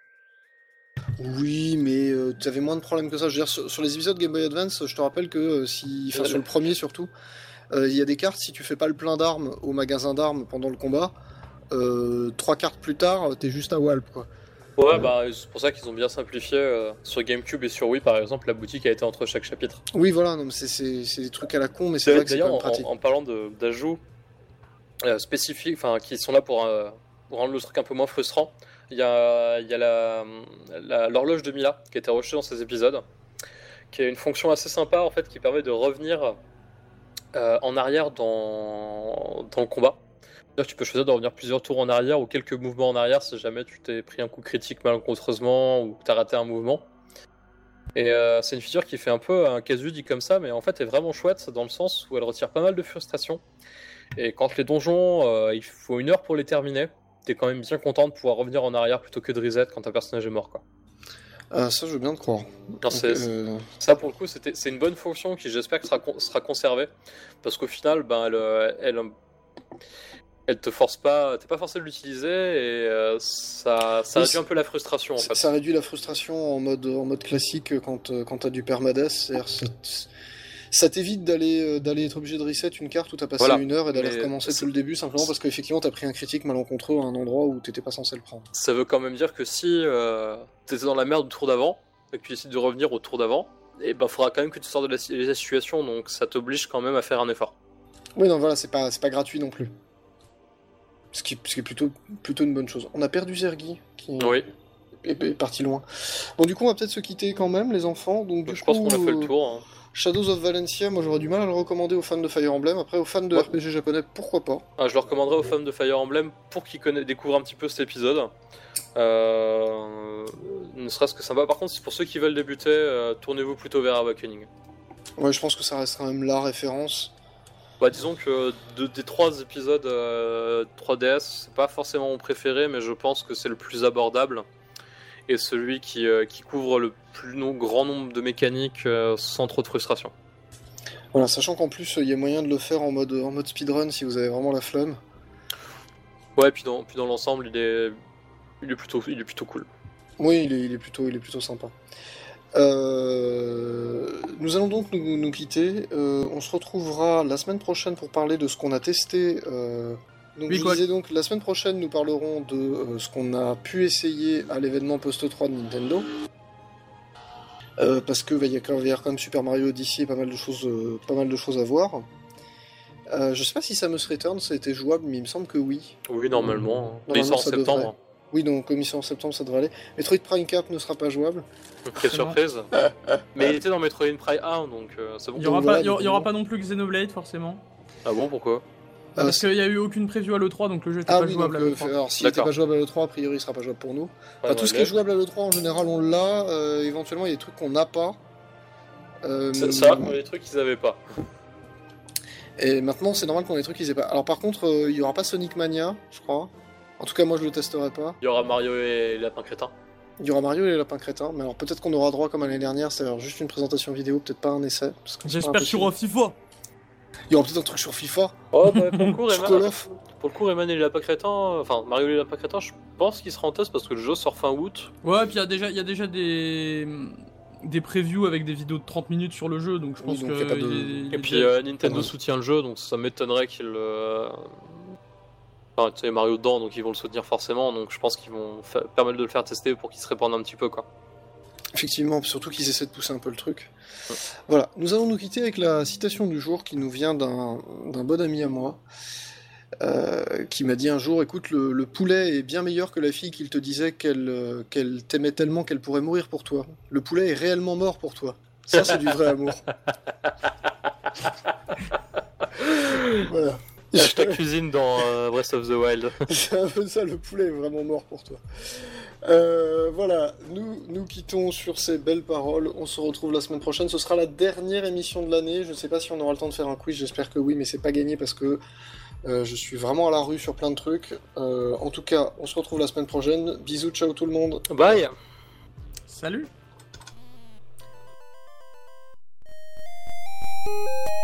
Oui, mais tu avais moins de problèmes que ça. Je veux dire, sur les épisodes Game Boy Advance, je te rappelle que sur le premier surtout, il y a des cartes, si tu fais pas le plein d'armes au magasin d'armes pendant le combat, 3 cartes plus tard, t'es juste à Walp, quoi. Ouais, bah c'est pour ça qu'ils ont bien simplifié sur GameCube et sur Wii, par exemple, la boutique a été entre chaque chapitre. Oui, voilà, non, mais c'est des trucs à la con, mais c'est vrai que c'est quand même pratique. En parlant d'ajouts spécifiques, enfin qui sont là pour rendre le truc un peu moins frustrant, il y a l'horloge de Mila qui a été rejetée dans ces épisodes, qui a une fonction assez sympa en fait qui permet de revenir en arrière dans le combat. Tu peux choisir de revenir plusieurs tours en arrière ou quelques mouvements en arrière si jamais tu t'es pris un coup critique malencontreusement ou que tu as raté un mouvement. Et c'est une feature qui fait un peu un casu dit comme ça, mais en fait est vraiment chouette dans le sens où elle retire pas mal de frustration. Et quand les donjons, il faut 1 heure pour les terminer, t'es quand même bien content de pouvoir revenir en arrière plutôt que de reset quand un personnage est mort, quoi. Ça, je veux bien te croire. Non, ça, pour le coup, c'est une bonne fonction qui, j'espère, que sera conservée. Parce qu'au final, ben, elle te force pas, t'es pas forcé de l'utiliser et ça réduit un peu la frustration. En fait. Ça réduit la frustration en mode classique quand t'as du permadeath. C'est-à-dire, ça t'évite d'aller être obligé de reset une carte où t'as passé 1 heure et d'aller recommencer tout le début simplement parce qu'effectivement t'as pris un critique malencontreux à un endroit où t'étais pas censé le prendre. Ça veut quand même dire que si t'étais dans la merde au tour d'avant et que tu décides de revenir au tour d'avant, et ben faudra quand même que tu sortes de la situation, donc ça t'oblige quand même à faire un effort. Oui, non, voilà, c'est pas gratuit non plus. Ce qui est plutôt une bonne chose. On a perdu Zergi qui est parti loin. Bon, du coup, on va peut-être se quitter quand même, les enfants. Donc, je pense qu'on a fait le tour. Hein. Shadows of Valencia, moi j'aurais du mal à le recommander aux fans de Fire Emblem. Après, aux fans de RPG japonais, pourquoi pas. Je le recommanderais aux fans de Fire Emblem pour qu'ils découvrent un petit peu cet épisode. Ne serait-ce que sympa. Par contre, pour ceux qui veulent débuter, tournez-vous plutôt vers Awakening. Ouais, je pense que ça restera même la référence. Bah, disons que des 3 épisodes 3DS, c'est pas forcément mon préféré, mais je pense que c'est le plus abordable. Et celui qui couvre le plus grand nombre de mécaniques sans trop de frustration. Voilà, sachant qu'en plus il y a moyen de le faire en mode speedrun si vous avez vraiment la flemme. Ouais, puis dans l'ensemble il est plutôt cool. Oui, il est plutôt sympa. Nous allons donc nous quitter. On se retrouvera la semaine prochaine pour parler de ce qu'on a testé. Donc je disais donc la semaine prochaine nous parlerons de ce qu'on a pu essayer à l'événement Post 3 de Nintendo. Parce que il y a quand même Super Mario Odyssey et pas mal de choses à voir. Je sais pas si Samus Returns ça a été jouable, mais il me semble que oui. Oui, normalement. Mais il sort en septembre. Oui, donc comme il sort en septembre, ça devrait aller. Metroid Prime 4 ne sera pas jouable. Quelle surprise. Mais il était dans Metroid Prime 1, donc c'est bon. Il y aura pas non plus Xenoblade, forcément. Ah bon, pourquoi? Parce qu'il n'y a eu aucune preview à l'E3, donc le jeu était pas jouable à l'E3. Alors s'il n'était pas jouable à l'E3, a priori il sera pas jouable pour nous. Tout ce qui est jouable à l'E3 en général on l'a, éventuellement il y a des trucs qu'on n'a pas. Ça, les trucs qu'ils avaient pas. Et maintenant c'est normal qu'on ait des trucs qu'ils aient pas. Alors par contre il y aura pas Sonic Mania, je crois. En tout cas moi je le testerai pas. Il y aura Mario et Lapin Crétin. Il y aura Mario et les lapins crétins, mais alors peut-être qu'on aura droit comme l'année dernière, c'est-à-dire juste une présentation vidéo, peut-être pas un essai. J'espère qu'il y aura FIFA. Il y aura peut-être un truc sur FIFA. Oh, bah, pour le coup, Rayman et les lapins crétins, enfin Mario et les lapins crétins, je pense qu'il sera en test parce que le jeu sort fin août. Ouais, puis il y a déjà des previews avec des vidéos de 30 minutes sur le jeu, donc je pense que... Et puis Nintendo soutient le jeu, donc ça m'étonnerait qu'il... Enfin, tu sais, Mario dedans, donc ils vont le soutenir forcément, donc je pense qu'ils vont permettre de le faire tester pour qu'il se répande un petit peu, quoi. Effectivement, surtout qu'ils essaient de pousser un peu le truc. Ouais. Voilà, nous allons nous quitter avec la citation du jour qui nous vient d'un bon ami à moi, qui m'a dit un jour, écoute, le poulet est bien meilleur que la fille qu'il te disait qu'elle t'aimait tellement qu'elle pourrait mourir pour toi. Le poulet est réellement mort pour toi. Ça, c'est du vrai amour. Voilà. Ta cuisine dans Breath of the Wild. C'est un peu ça, le poulet est vraiment mort pour toi. Voilà, nous quittons sur ces belles paroles. On se retrouve la semaine prochaine. Ce sera la dernière émission de l'année. Je ne sais pas si on aura le temps de faire un quiz. J'espère que oui, mais c'est pas gagné parce que je suis vraiment à la rue sur plein de trucs. En tout cas, on se retrouve la semaine prochaine. Bisous, ciao tout le monde. Bye. Salut.